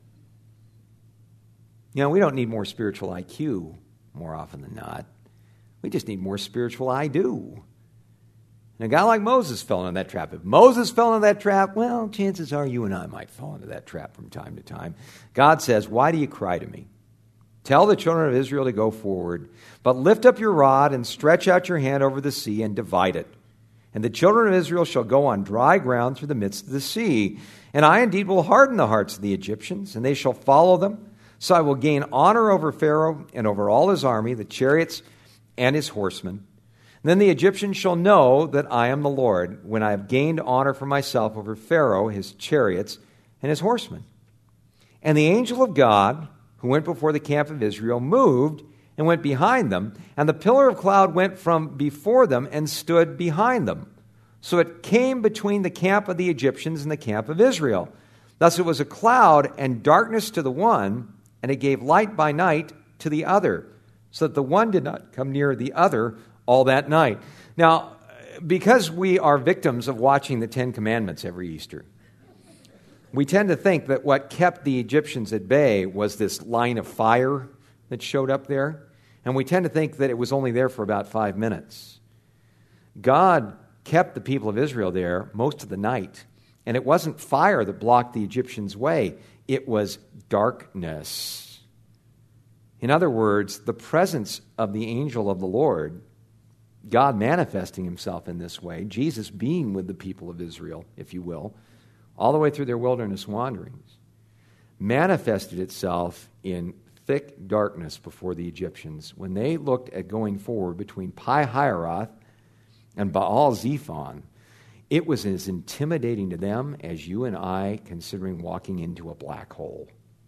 A: We don't need more spiritual IQ more often than not. We just need more spiritual I do. And a guy like Moses fell into that trap. If Moses fell into that trap, well, chances are you and I might fall into that trap from time to time. God says, why do you cry to me? Tell the children of Israel to go forward, but lift up your rod and stretch out your hand over the sea and divide it. And the children of Israel shall go on dry ground through the midst of the sea. And I indeed will harden the hearts of the Egyptians, and they shall follow them. So I will gain honor over Pharaoh and over all his army, the chariots and his horsemen. Then the Egyptians shall know that I am the Lord, when I have gained honor for myself over Pharaoh, his chariots, and his horsemen. And the angel of God, who went before the camp of Israel, moved and went behind them, and the pillar of cloud went from before them and stood behind them. So it came between the camp of the Egyptians and the camp of Israel. Thus it was a cloud and darkness to the one, and it gave light by night to the other, so that the one did not come near the other all that night. Now, because we are victims of watching the Ten Commandments every Easter, we tend to think that what kept the Egyptians at bay was this line of fire that showed up there. And we tend to think that it was only there for about 5 minutes. God kept the people of Israel there most of the night. And it wasn't fire that blocked the Egyptians' way. It was darkness. In other words, the presence of the angel of the Lord, God manifesting himself in this way, Jesus being with the people of Israel, if you will, all the way through their wilderness wanderings, manifested itself in thick darkness before the Egyptians when they looked at going forward between Pi-Hahiroth and Baal-Zephon. It was as intimidating to them as you and I considering walking into a black hole.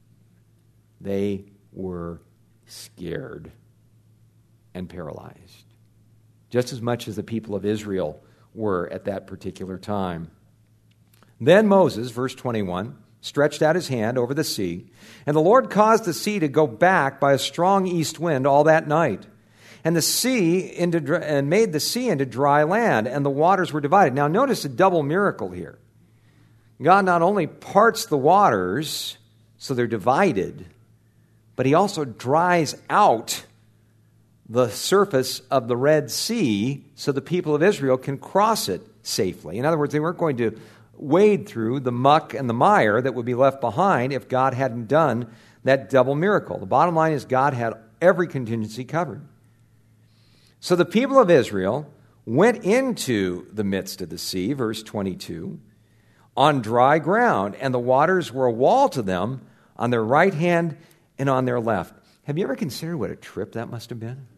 A: They were scared and paralyzed, just as much as the people of Israel were at that particular time. Then Moses, verse 21, stretched out his hand over the sea, and the Lord caused the sea to go back by a strong east wind all that night, and made the sea into dry land, and the waters were divided. Now notice a double miracle here. God not only parts the waters so they're divided, but he also dries out the surface of the Red Sea so the people of Israel can cross it safely. In other words, they weren't going to wade through the muck and the mire that would be left behind if God hadn't done that double miracle. The bottom line is God had every contingency covered. So the people of Israel went into the midst of the sea, verse 22, on dry ground, and the waters were a wall to them on their right hand and on their left. Have you ever considered what a trip that must have been?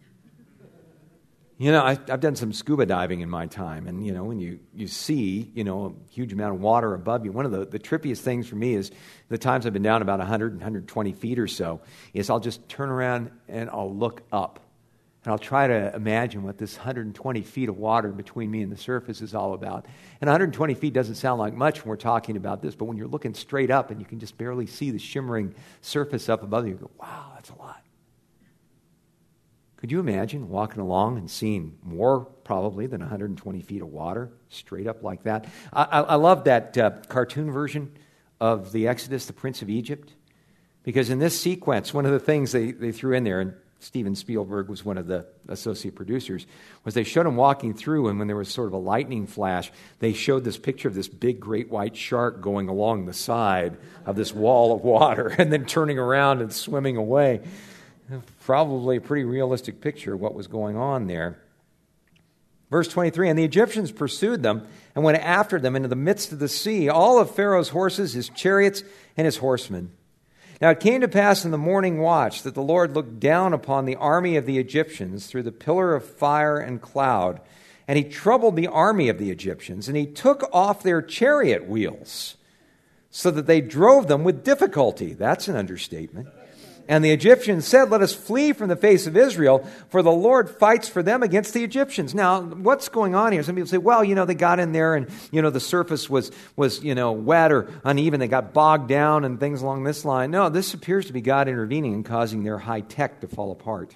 A: You know, I've done some scuba diving in my time, and, you know, when you see, you know, a huge amount of water above you, one of the trippiest things for me is the times I've been down about 100, 120 feet or so, is I'll just turn around and I'll look up, and I'll try to imagine what this 120 feet of water between me and the surface is all about. And 120 feet doesn't sound like much when we're talking about this, but when you're looking straight up and you can just barely see the shimmering surface up above you, you go, wow, that's a lot. Could you imagine walking along and seeing more probably than 120 feet of water straight up like that? I love that cartoon version of the Exodus, the Prince of Egypt, because in this sequence, one of the things they threw in there, and Steven Spielberg was one of the associate producers, was they showed him walking through, and when there was sort of a lightning flash, they showed this picture of this big great white shark going along the side of this wall of water and then turning around and swimming away. Probably a pretty realistic picture of what was going on there. Verse 23, and the Egyptians pursued them and went after them into the midst of the sea, all of Pharaoh's horses, his chariots, and his horsemen. Now it came to pass in the morning watch that the Lord looked down upon the army of the Egyptians through the pillar of fire and cloud, and he troubled the army of the Egyptians, and he took off their chariot wheels so that they drove them with difficulty. That's an understatement. And the Egyptians said, let us flee from the face of Israel, for the Lord fights for them against the Egyptians. Now, what's going on here? Some people say, well, you know, they got in there and, you know, the surface was you know, wet or uneven. They got bogged down and things along this line. No, this appears to be God intervening and causing their high tech to fall apart.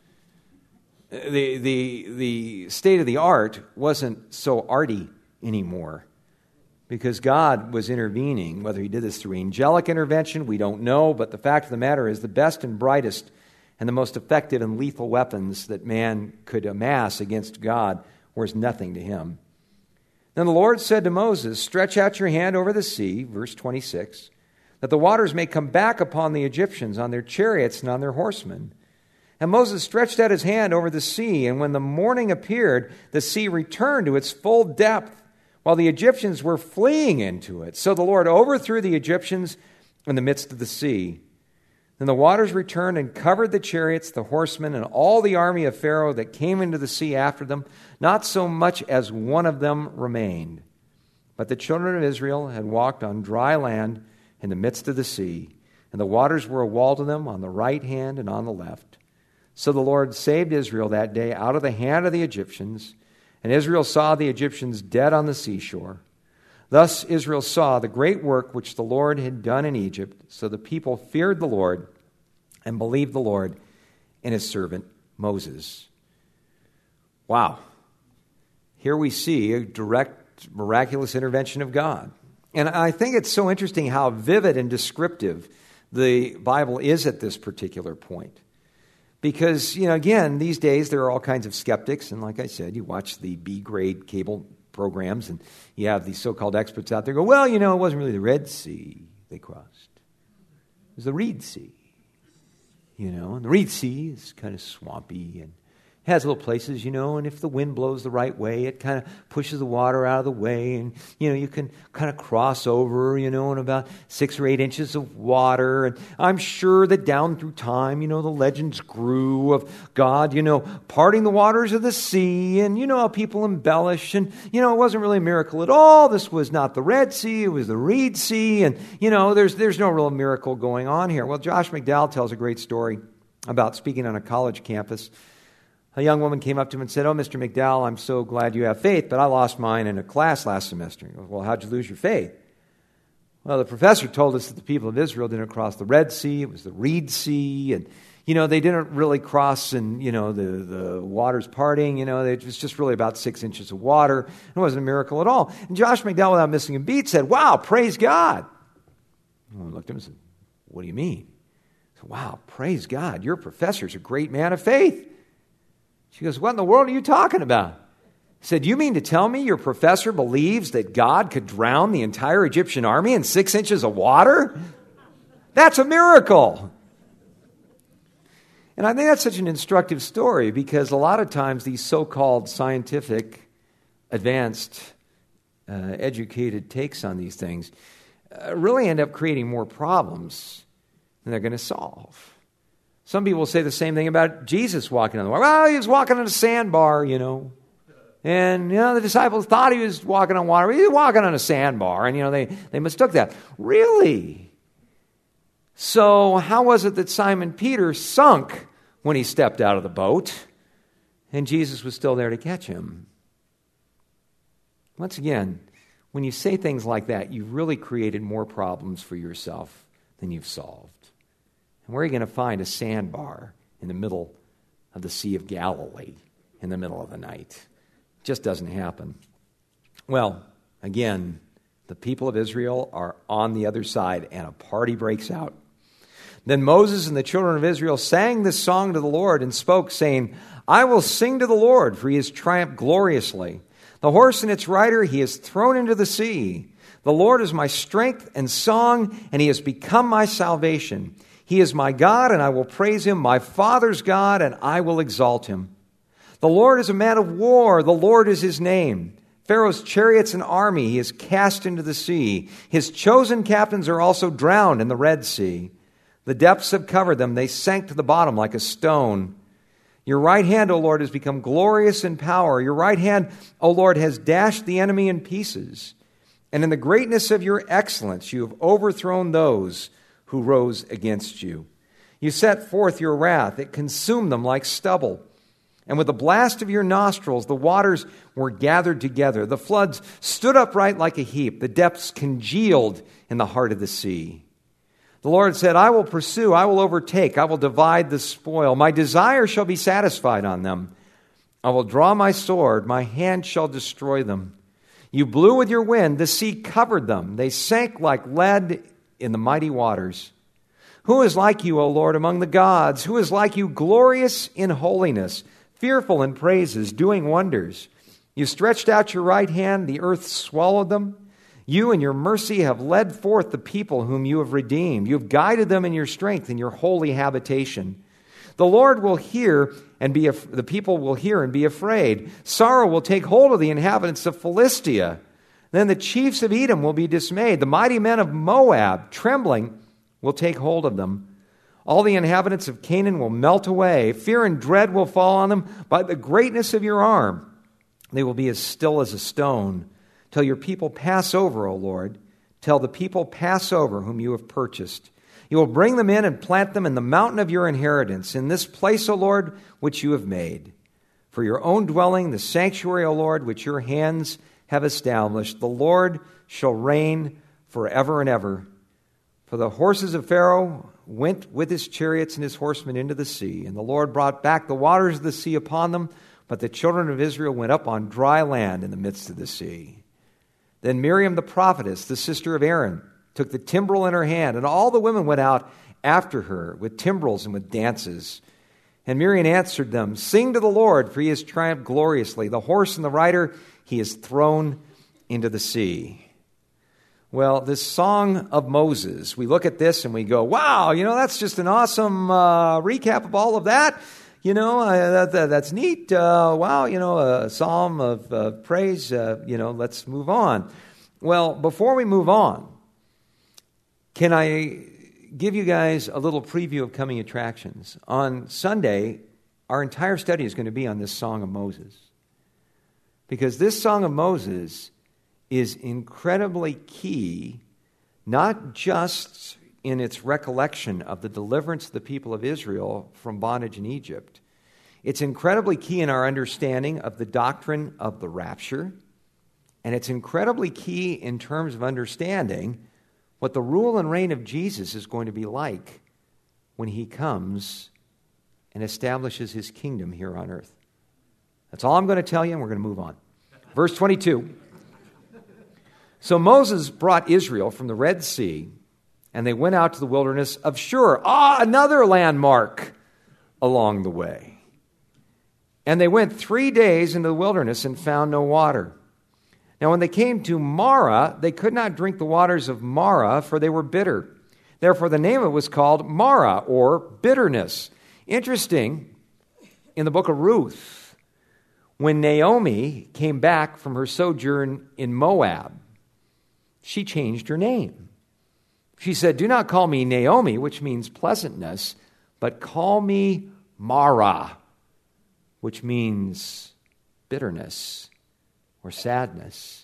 A: The state of the art wasn't so arty anymore, because God was intervening. Whether he did this through angelic intervention, we don't know, but the fact of the matter is the best and brightest and the most effective and lethal weapons that man could amass against God were as nothing to him. Then the Lord said to Moses, stretch out your hand over the sea, verse 26, that the waters may come back upon the Egyptians, on their chariots and on their horsemen. And Moses stretched out his hand over the sea, and when the morning appeared, the sea returned to its full depth, while the Egyptians were fleeing into it. So the Lord overthrew the Egyptians in the midst of the sea. Then the waters returned and covered the chariots, the horsemen, and all the army of Pharaoh that came into the sea after them. Not so much as one of them remained. But the children of Israel had walked on dry land in the midst of the sea, and the waters were a wall to them on the right hand and on the left. So the Lord saved Israel that day out of the hand of the Egyptians, and Israel saw the Egyptians dead on the seashore. Thus Israel saw the great work which the Lord had done in Egypt. So the people feared the Lord and believed the Lord and his servant Moses. Wow. Here we see a direct, miraculous intervention of God. And I think it's so interesting how vivid and descriptive the Bible is at this particular point. Because, you know, again, these days there are all kinds of skeptics, and like I said, you watch the B-grade cable programs, and you have these so-called experts out there go, well, you know, it wasn't really the Red Sea they crossed. It was the Reed Sea, you know, and the Reed Sea is kind of swampy, has little places, and if the wind blows the right way, it kind of pushes the water out of the way, and, you can kind of cross over, in about 6 or 8 inches of water. And I'm sure that down through time, the legends grew of God, parting the waters of the sea, and how people embellish, and, it wasn't really a miracle at all. This was not the Red Sea, it was the Reed Sea, and, there's no real miracle going on here. Well, Josh McDowell tells a great story about speaking on a college campus. A young woman came up to him and said, "Oh, Mr. McDowell, I'm so glad you have faith, but I lost mine in a class last semester." He goes, "Well, how'd you lose your faith?" "Well, the professor told us that the people of Israel didn't cross the Red Sea. It was the Reed Sea, and, they didn't really cross and, the waters parting. It was just really about 6 inches of water. It wasn't a miracle at all." And Josh McDowell, without missing a beat, said, "Wow, praise God." I looked at him and said, "What do you mean?" I said, "Wow, praise God. Your professor's a great man of faith." She goes, "What in the world are you talking about?" I said, "You mean to tell me your professor believes that God could drown the entire Egyptian army in 6 inches of water? That's a miracle." And I think that's such an instructive story, because a lot of times these so-called scientific, advanced, educated takes on these things really end up creating more problems than they're going to solve. Some people say the same thing about Jesus walking on the water. Well, he was walking on a sandbar, And, the disciples thought he was walking on water. He was walking on a sandbar, and, they mistook that. Really? So how was it that Simon Peter sunk when he stepped out of the boat, and Jesus was still there to catch him? Once again, when you say things like that, you've really created more problems for yourself than you've solved. And where are you going to find a sandbar in the middle of the Sea of Galilee in the middle of the night? It just doesn't happen. Well, again, the people of Israel are on the other side, and a party breaks out. Then Moses and the children of Israel sang this song to the Lord and spoke, saying, "I will sing to the Lord, for he has triumphed gloriously. The horse and its rider he has thrown into the sea. The Lord is my strength and song, and he has become my salvation. He is my God, and I will praise him, my father's God, and I will exalt him. The Lord is a man of war. The Lord is his name. Pharaoh's chariots and army he has cast into the sea. His chosen captains are also drowned in the Red Sea. The depths have covered them. They sank to the bottom like a stone. Your right hand, O Lord, has become glorious in power. Your right hand, O Lord, has dashed the enemy in pieces. And in the greatness of your excellence, you have overthrown those who rose against you. You set forth your wrath. It consumed them like stubble. And with the blast of your nostrils, the waters were gathered together. The floods stood upright like a heap. The depths congealed in the heart of the sea. The Lord said, I will pursue, I will overtake, I will divide the spoil. My desire shall be satisfied on them. I will draw my sword, my hand shall destroy them. You blew with your wind, the sea covered them. They sank like lead in the mighty waters. Who is like you, O Lord, among the gods? Who is like you, glorious in holiness, fearful in praises, doing wonders? You stretched out your right hand, the earth swallowed them. You in your mercy have led forth the people whom you have redeemed. You have guided them in your strength in your holy habitation. The Lord will hear and the people will hear and be afraid. Sorrow will take hold of the inhabitants of Philistia. Then the chiefs of Edom will be dismayed. The mighty men of Moab, trembling, will take hold of them. All the inhabitants of Canaan will melt away. Fear and dread will fall on them by the greatness of your arm. They will be as still as a stone. Till your people pass over, O Lord. Till the people pass over whom you have purchased. You will bring them in and plant them in the mountain of your inheritance, in this place, O Lord, which you have made. For your own dwelling, the sanctuary, O Lord, which your hands have established. The Lord shall reign forever and ever. For the horses of Pharaoh went with his chariots and his horsemen into the sea, and the Lord brought back the waters of the sea upon them, but the children of Israel went up on dry land in the midst of the sea. Then Miriam the prophetess, the sister of Aaron, took the timbrel in her hand, and all the women went out after her with timbrels and with dances. And Miriam answered them, Sing to the Lord, for he has triumphed gloriously. The horse and the rider he has thrown into the sea. Well, this song of Moses, we look at this and we go, wow, that's just an awesome recap of all of that. That's neat. Wow, a psalm of praise. Let's move on. Well, before we move on, can I give you guys a little preview of coming attractions? On Sunday, our entire study is going to be on this Song of Moses. Because this Song of Moses is incredibly key, not just in its recollection of the deliverance of the people of Israel from bondage in Egypt. It's incredibly key in our understanding of the doctrine of the rapture, and it's incredibly key in terms of understanding what the rule and reign of Jesus is going to be like when he comes and establishes his kingdom here on earth. That's all I'm going to tell you, and we're going to move on. Verse 22. So Moses brought Israel from the Red Sea, and they went out to the wilderness of Shur. Another landmark along the way. And they went 3 days into the wilderness and found no water. Now when they came to Marah, they could not drink the waters of Marah, for they were bitter. Therefore the name of it was called Marah, or bitterness. Interesting, in the book of Ruth, when Naomi came back from her sojourn in Moab, she changed her name. She said, "Do not call me Naomi," which means pleasantness, "but call me Mara," which means bitterness or sadness.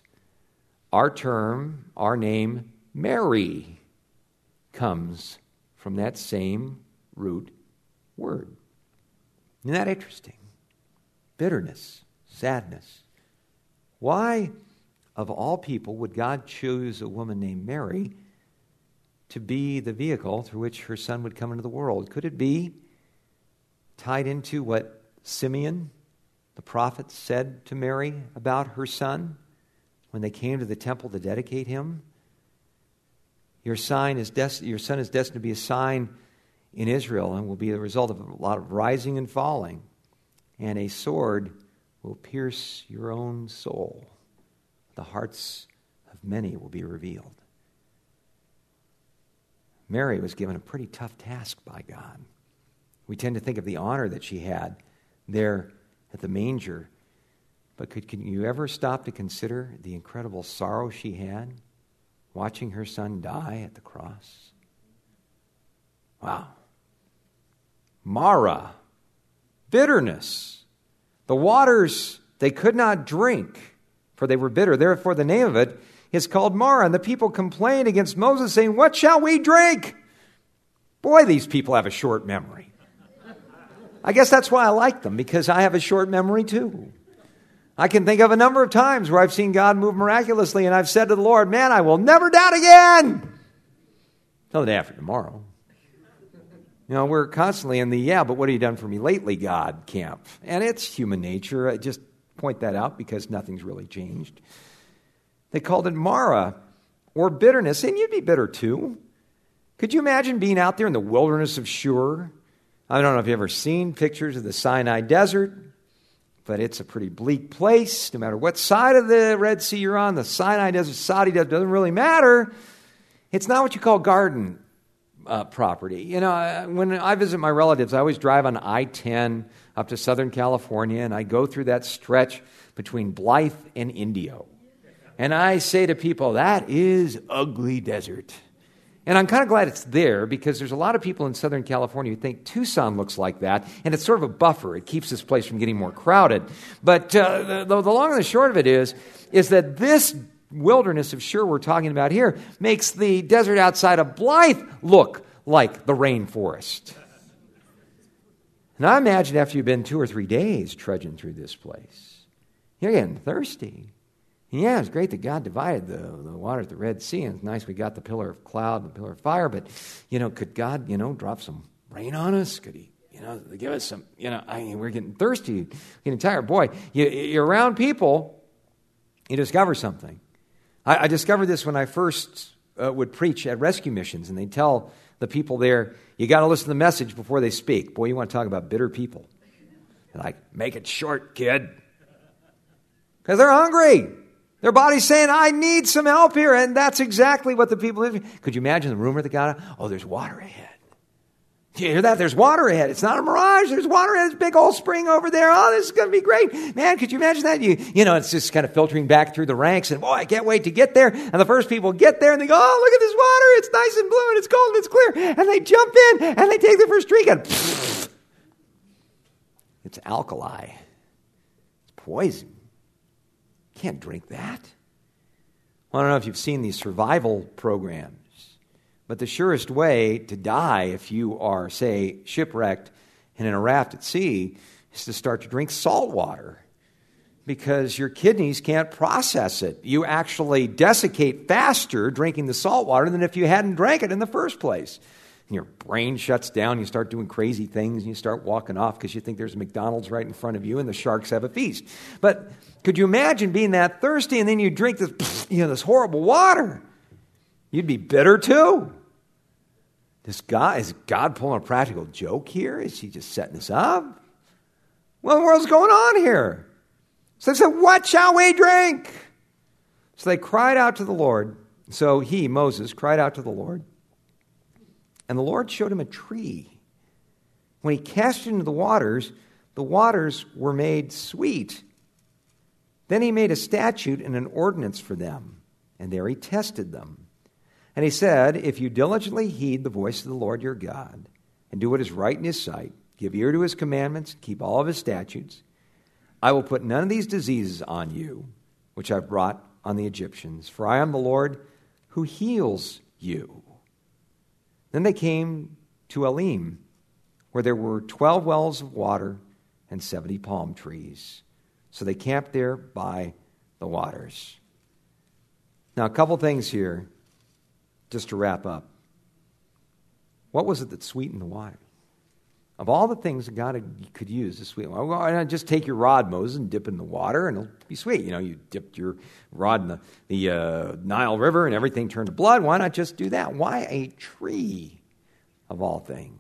A: Our name, Mary, comes from that same root word. Isn't that interesting? Bitterness, sadness. Why, of all people, would God choose a woman named Mary to be the vehicle through which her son would come into the world? Could it be tied into what Simeon, the prophet, said to Mary about her son when they came to the temple to dedicate him? Your son is destined to be a sign in Israel and will be the result of a lot of rising and falling, and a sword will pierce your own soul. The hearts of many will be revealed. Mary was given a pretty tough task by God. We tend to think of the honor that she had there at the manger, but can you ever stop to consider the incredible sorrow she had watching her son die at the cross? Wow. Marah, bitterness. The waters they could not drink, for they were bitter. Therefore the name of it is called Marah. And the people complained against Moses, saying, "What shall we drink?" Boy, these people have a short memory. I guess that's why I like them, because I have a short memory too. I can think of a number of times where I've seen God move miraculously, and I've said to the Lord, "Man, I will never doubt again." Till the day after tomorrow. We're constantly in the, but what have you done for me lately, God, camp. And it's human nature. I just point that out because nothing's really changed. They called it Marah, or bitterness, and you'd be bitter too. Could you imagine being out there in the wilderness of Shur? I don't know if you've ever seen pictures of the Sinai Desert, but it's a pretty bleak place. No matter what side of the Red Sea you're on, the Sinai Desert, Saudi Desert, doesn't really matter. It's not what you call garden property. When I visit my relatives, I always drive on I-10 up to Southern California, and I go through that stretch between Blythe and Indio. And I say to people, that is ugly desert. And I'm kind of glad it's there, because there's a lot of people in Southern California who think Tucson looks like that, and it's sort of a buffer. It keeps this place from getting more crowded. But the long and the short of it is that this wilderness of Shur we're talking about here makes the desert outside of Blythe look like the rainforest. And I imagine after you've been 2 or 3 days trudging through this place, you're getting thirsty. And yeah, it's great that God divided the water at the Red Sea, and it's nice we got the pillar of cloud and the pillar of fire, but, could God, drop some rain on us? Could he, give us some, we're getting thirsty, getting tired. Boy, you're around people, you discover something. I discovered this when I first would preach at rescue missions, and they tell the people there, you got to listen to the message before they speak. Boy, you want to talk about bitter people. They're like, make it short, kid. Because they're hungry. Their body's saying, I need some help here. And that's exactly what the people did. Could you imagine the rumor that got out? Oh, there's water ahead. You hear that? There's water ahead. It's not a mirage. There's water ahead. There's a big old spring over there. Oh, this is going to be great. Man, could you imagine that? It's just kind of filtering back through the ranks. And boy, I can't wait to get there. And the first people get there and they go, oh, look at this water. It's nice and blue and it's cold and it's clear. And they jump in and they take the first drink and it's alkali. It's poison. Can't drink that. Well, I don't know if you've seen these survival programs. But the surest way to die if you are, say, shipwrecked and in a raft at sea is to start to drink salt water because your kidneys can't process it. You actually desiccate faster drinking the salt water than if you hadn't drank it in the first place. And your brain shuts down, you start doing crazy things, and you start walking off because you think there's a McDonald's right in front of you and the sharks have a feast. But could you imagine being that thirsty and then you drink this horrible water? You'd be bitter too. Is God pulling a practical joke here? Is he just setting us up? What in the world's going on here? So they said, what shall we drink? So they cried out to the Lord. So Moses, cried out to the Lord. And the Lord showed him a tree. When he cast it into the waters were made sweet. Then he made a statute and an ordinance for them. And there he tested them. And he said, if you diligently heed the voice of the Lord your God, and do what is right in his sight, give ear to his commandments, keep all of his statutes, I will put none of these diseases on you, which I've brought on the Egyptians, for I am the Lord who heals you. Then they came to Elim, where there were 12 wells of water and 70 palm trees. So they camped there by the waters. Now, a couple things here. Just to wrap up, what was it that sweetened the water? Of all the things that God could use to sweeten water, why not just take your rod, Moses, and dip it in the water, and it'll be sweet. You dipped your rod in the Nile River, and everything turned to blood. Why not just do that? Why a tree, of all things?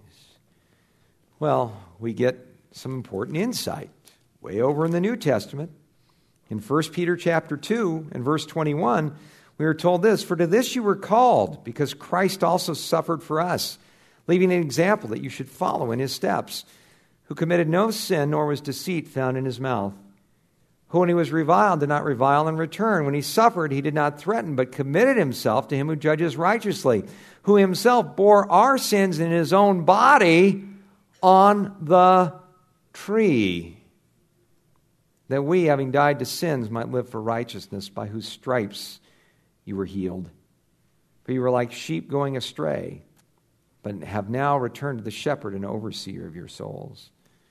A: Well, we get some important insight way over in the New Testament. In 1 Peter chapter 2 and verse 21, we are told this, for to this you were called, because Christ also suffered for us, leaving an example that you should follow in his steps, who committed no sin, nor was deceit found in his mouth, who when he was reviled did not revile in return. When he suffered, he did not threaten, but committed himself to him who judges righteously, who himself bore our sins in his own body on the tree, that we, having died to sins, might live for righteousness, by whose stripes you were healed. For you were like sheep going astray, but have now returned to the shepherd and overseer of your souls.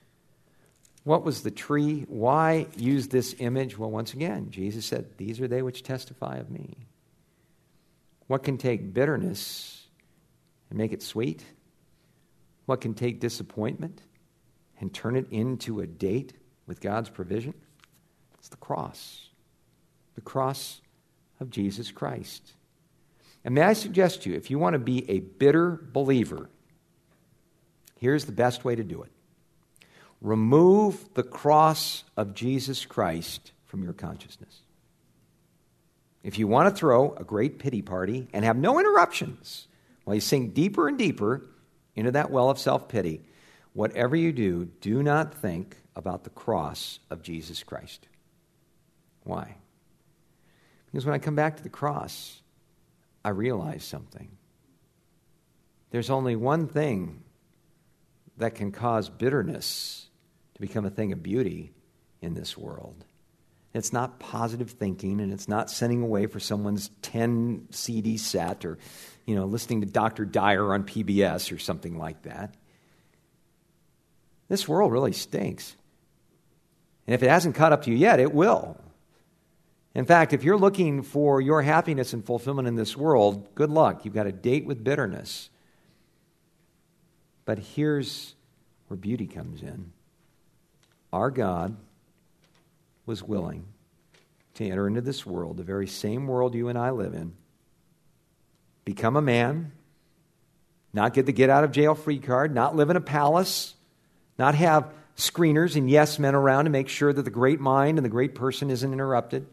A: What was the tree? Why use this image? Well, once again, Jesus said, these are they which testify of me. What can take bitterness and make it sweet? What can take disappointment and turn it into a date with God's provision? It's the cross. The cross of Jesus Christ. And may I suggest to you, if you want to be a bitter believer, here's the best way to do it. Remove the cross of Jesus Christ from your consciousness. If you want to throw a great pity party and have no interruptions while you sink deeper and deeper into that well of self-pity, whatever you do, do not think about the cross of Jesus Christ. Why? Because when I come back to the cross, I realize something. There's only one thing that can cause bitterness to become a thing of beauty in this world. It's not positive thinking, and it's not sending away for someone's 10 CD set or, listening to Dr. Dyer on PBS or something like that. This world really stinks. And if it hasn't caught up to you yet, it will. In fact, if you're looking for your happiness and fulfillment in this world, good luck. You've got a date with bitterness. But here's where beauty comes in. Our God was willing to enter into this world, the very same world you and I live in, become a man, not get the get-out-of-jail-free card, not live in a palace, not have screeners and yes men around to make sure that the great mind and the great person isn't interrupted.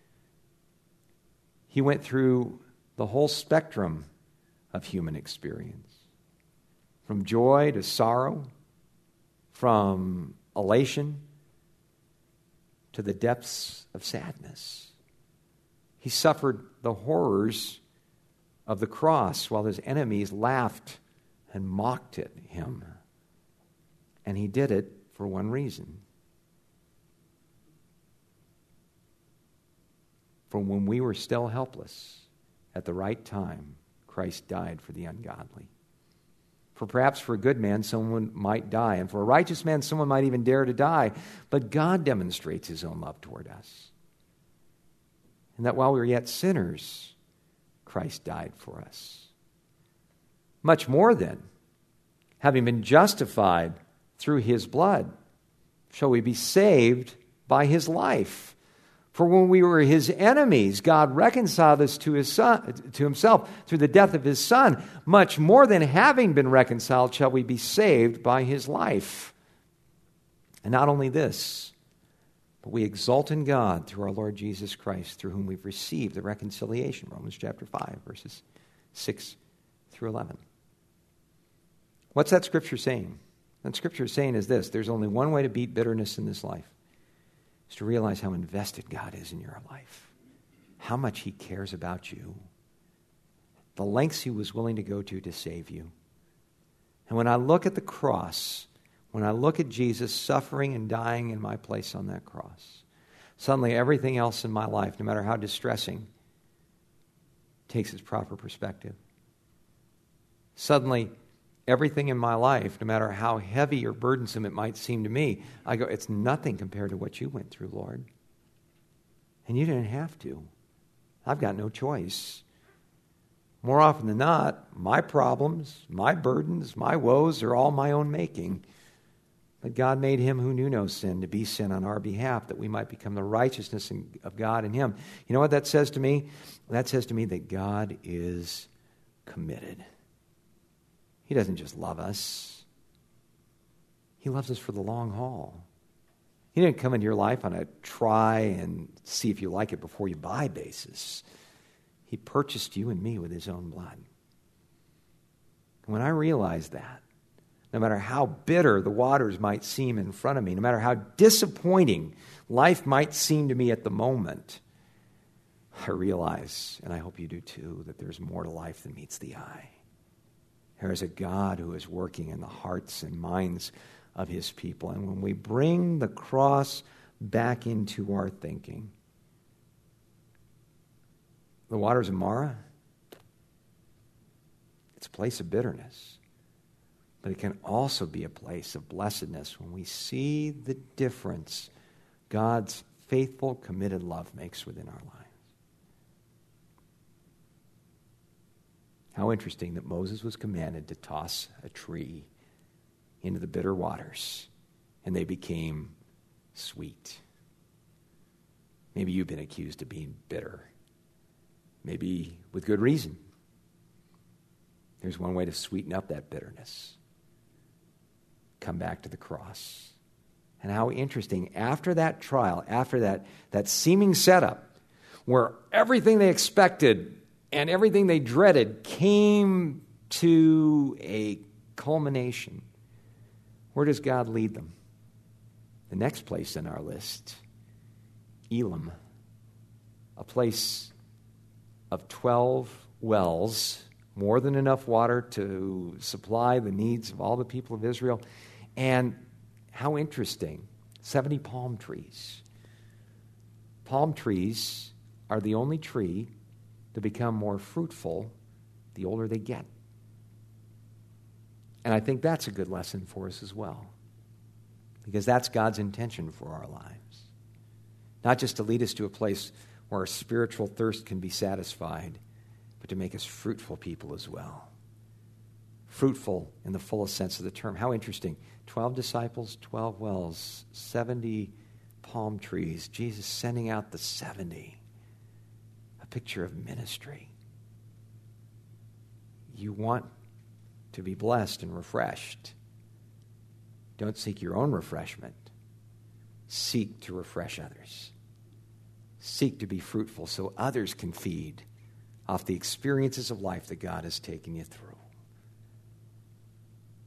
A: He went through the whole spectrum of human experience from joy to sorrow, from elation to the depths of sadness. He suffered the horrors of the cross while his enemies laughed and mocked at him. And he did it for one reason. For when we were still helpless, at the right time, Christ died for the ungodly. For perhaps for a good man, someone might die, and for a righteous man, someone might even dare to die. But God demonstrates his own love toward us. And that while we were yet sinners, Christ died for us. Much more then, having been justified through his blood, shall we be saved by his life. For when we were his enemies, God reconciled us to himself through the death of his Son. Much more than having been reconciled, shall we be saved by his life. And not only this, but we exult in God through our Lord Jesus Christ, through whom we've received the reconciliation. Romans chapter 5, verses 6 through 11. What's that scripture saying? That scripture is saying is this: there's only one way to beat bitterness in this life. Is to realize how invested God is in your life, how much he cares about you, the lengths he was willing to go to save you. And when I look at the cross, when I look at Jesus suffering and dying in my place on that cross, suddenly everything else in my life, no matter how distressing, takes its proper perspective. Suddenly, everything in my life, no matter how heavy or burdensome it might seem to me, I go, it's nothing compared to what you went through, Lord. And you didn't have to. I've got no choice. More often than not, my problems, my burdens, my woes are all my own making. But God made him who knew no sin to be sin on our behalf, that we might become the righteousness of God in him. You know what that says to me? That says to me that God is committed. He doesn't just love us. He loves us for the long haul. He didn't come into your life on a try and see if you like it before you buy basis. He purchased you and me with his own blood. When I realize that, no matter how bitter the waters might seem in front of me, no matter how disappointing life might seem to me at the moment, I realize, and I hope you do too, that there's more to life than meets the eye. There is a God who is working in the hearts and minds of his people. And when we bring the cross back into our thinking, the waters of Mara, it's a place of bitterness. But it can also be a place of blessedness when we see the difference God's faithful, committed love makes within our lives. How interesting that Moses was commanded to toss a tree into the bitter waters, and they became sweet. Maybe you've been accused of being bitter. Maybe with good reason. There's one way to sweeten up that bitterness. Come back to the cross. And how interesting, after that trial, after that seeming setup, where everything they expected and everything they dreaded came to a culmination, where does God lead them? The next place in our list, Elim, a place of 12 wells, more than enough water to supply the needs of all the people of Israel. And how interesting, 70 palm trees. Palm trees are the only tree to become more fruitful the older they get. And I think that's a good lesson for us as well, because that's God's intention for our lives. Not just to lead us to a place where our spiritual thirst can be satisfied, but to make us fruitful people as well. Fruitful in the fullest sense of the term. How interesting. 12 disciples, 12 wells, 70 palm trees. Jesus sending out the 70. A picture of ministry. You want to be blessed and refreshed. Don't seek your own refreshment. Seek to refresh others. Seek to be fruitful so others can feed off the experiences of life that God has taken you through.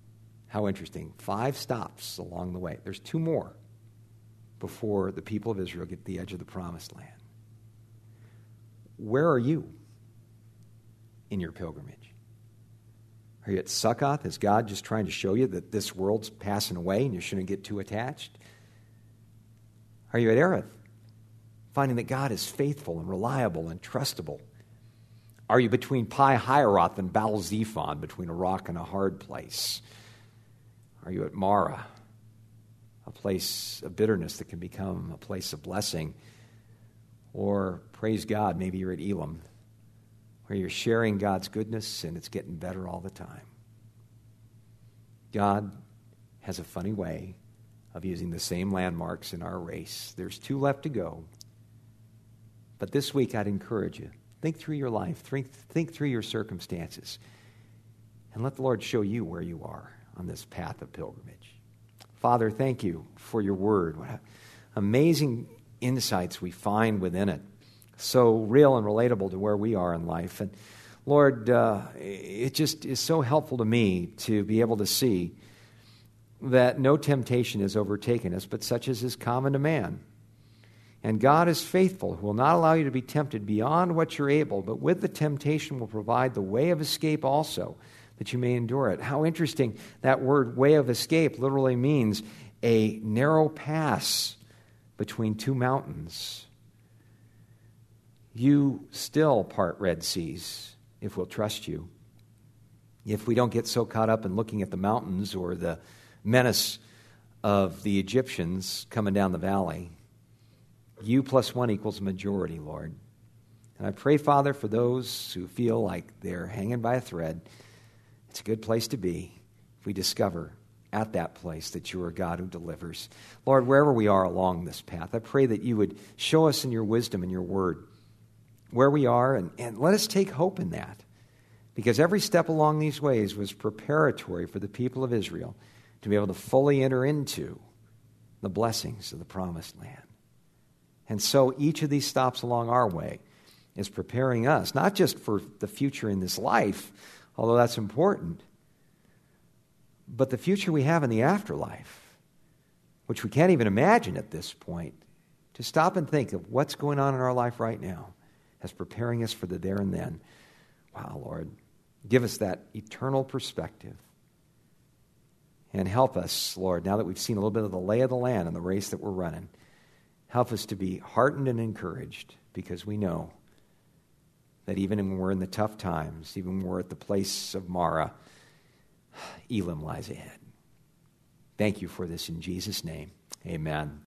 A: How interesting. 5 stops along the way. There's 2 more before the people of Israel get to the edge of the promised land. Where are you in your pilgrimage? Are you at Succoth? Is God just trying to show you that this world's passing away and you shouldn't get too attached? Are you at Erith, finding that God is faithful and reliable and trustable? Are you between Pi Hahiroth and Baal Zephon, between a rock and a hard place? Are you at Marah, a place of bitterness that can become a place of blessing? Or, praise God, maybe you're at Elam, where you're sharing God's goodness and it's getting better all the time. God has a funny way of using the same landmarks in our race. There's 2 left to go. But this week I'd encourage you, think through your life, think through your circumstances, and let the Lord show you where you are on this path of pilgrimage. Father, thank you for your word. What amazing insights we find within it. So real and relatable to where we are in life. And Lord, it just is so helpful to me to be able to see that no temptation has overtaken us, but such as is common to man. And God is faithful, who will not allow you to be tempted beyond what you're able, but with the temptation will provide the way of escape also, that you may endure it. How interesting that word way of escape literally means a narrow pass between 2 mountains. You still part Red Seas if we'll trust you. If we don't get so caught up in looking at the mountains or the menace of the Egyptians coming down the valley, you plus 1 equals majority, Lord. And I pray, Father, for those who feel like they're hanging by a thread, it's a good place to be if we discover at that place that you are a God who delivers. Lord, wherever we are along this path, I pray that you would show us in your wisdom and your word where we are, and let us take hope in that. Because every step along these ways was preparatory for the people of Israel to be able to fully enter into the blessings of the promised land. And so each of these stops along our way is preparing us, not just for the future in this life, although that's important, but the future we have in the afterlife, which we can't even imagine at this point. To stop and think of what's going on in our life right now as preparing us for the there and then. Wow, Lord, give us that eternal perspective. And help us, Lord, now that we've seen a little bit of the lay of the land and the race that we're running, help us to be heartened and encouraged, because we know that even when we're in the tough times, even when we're at the place of Marah, Elam lies ahead. Thank you for this in Jesus' name. Amen.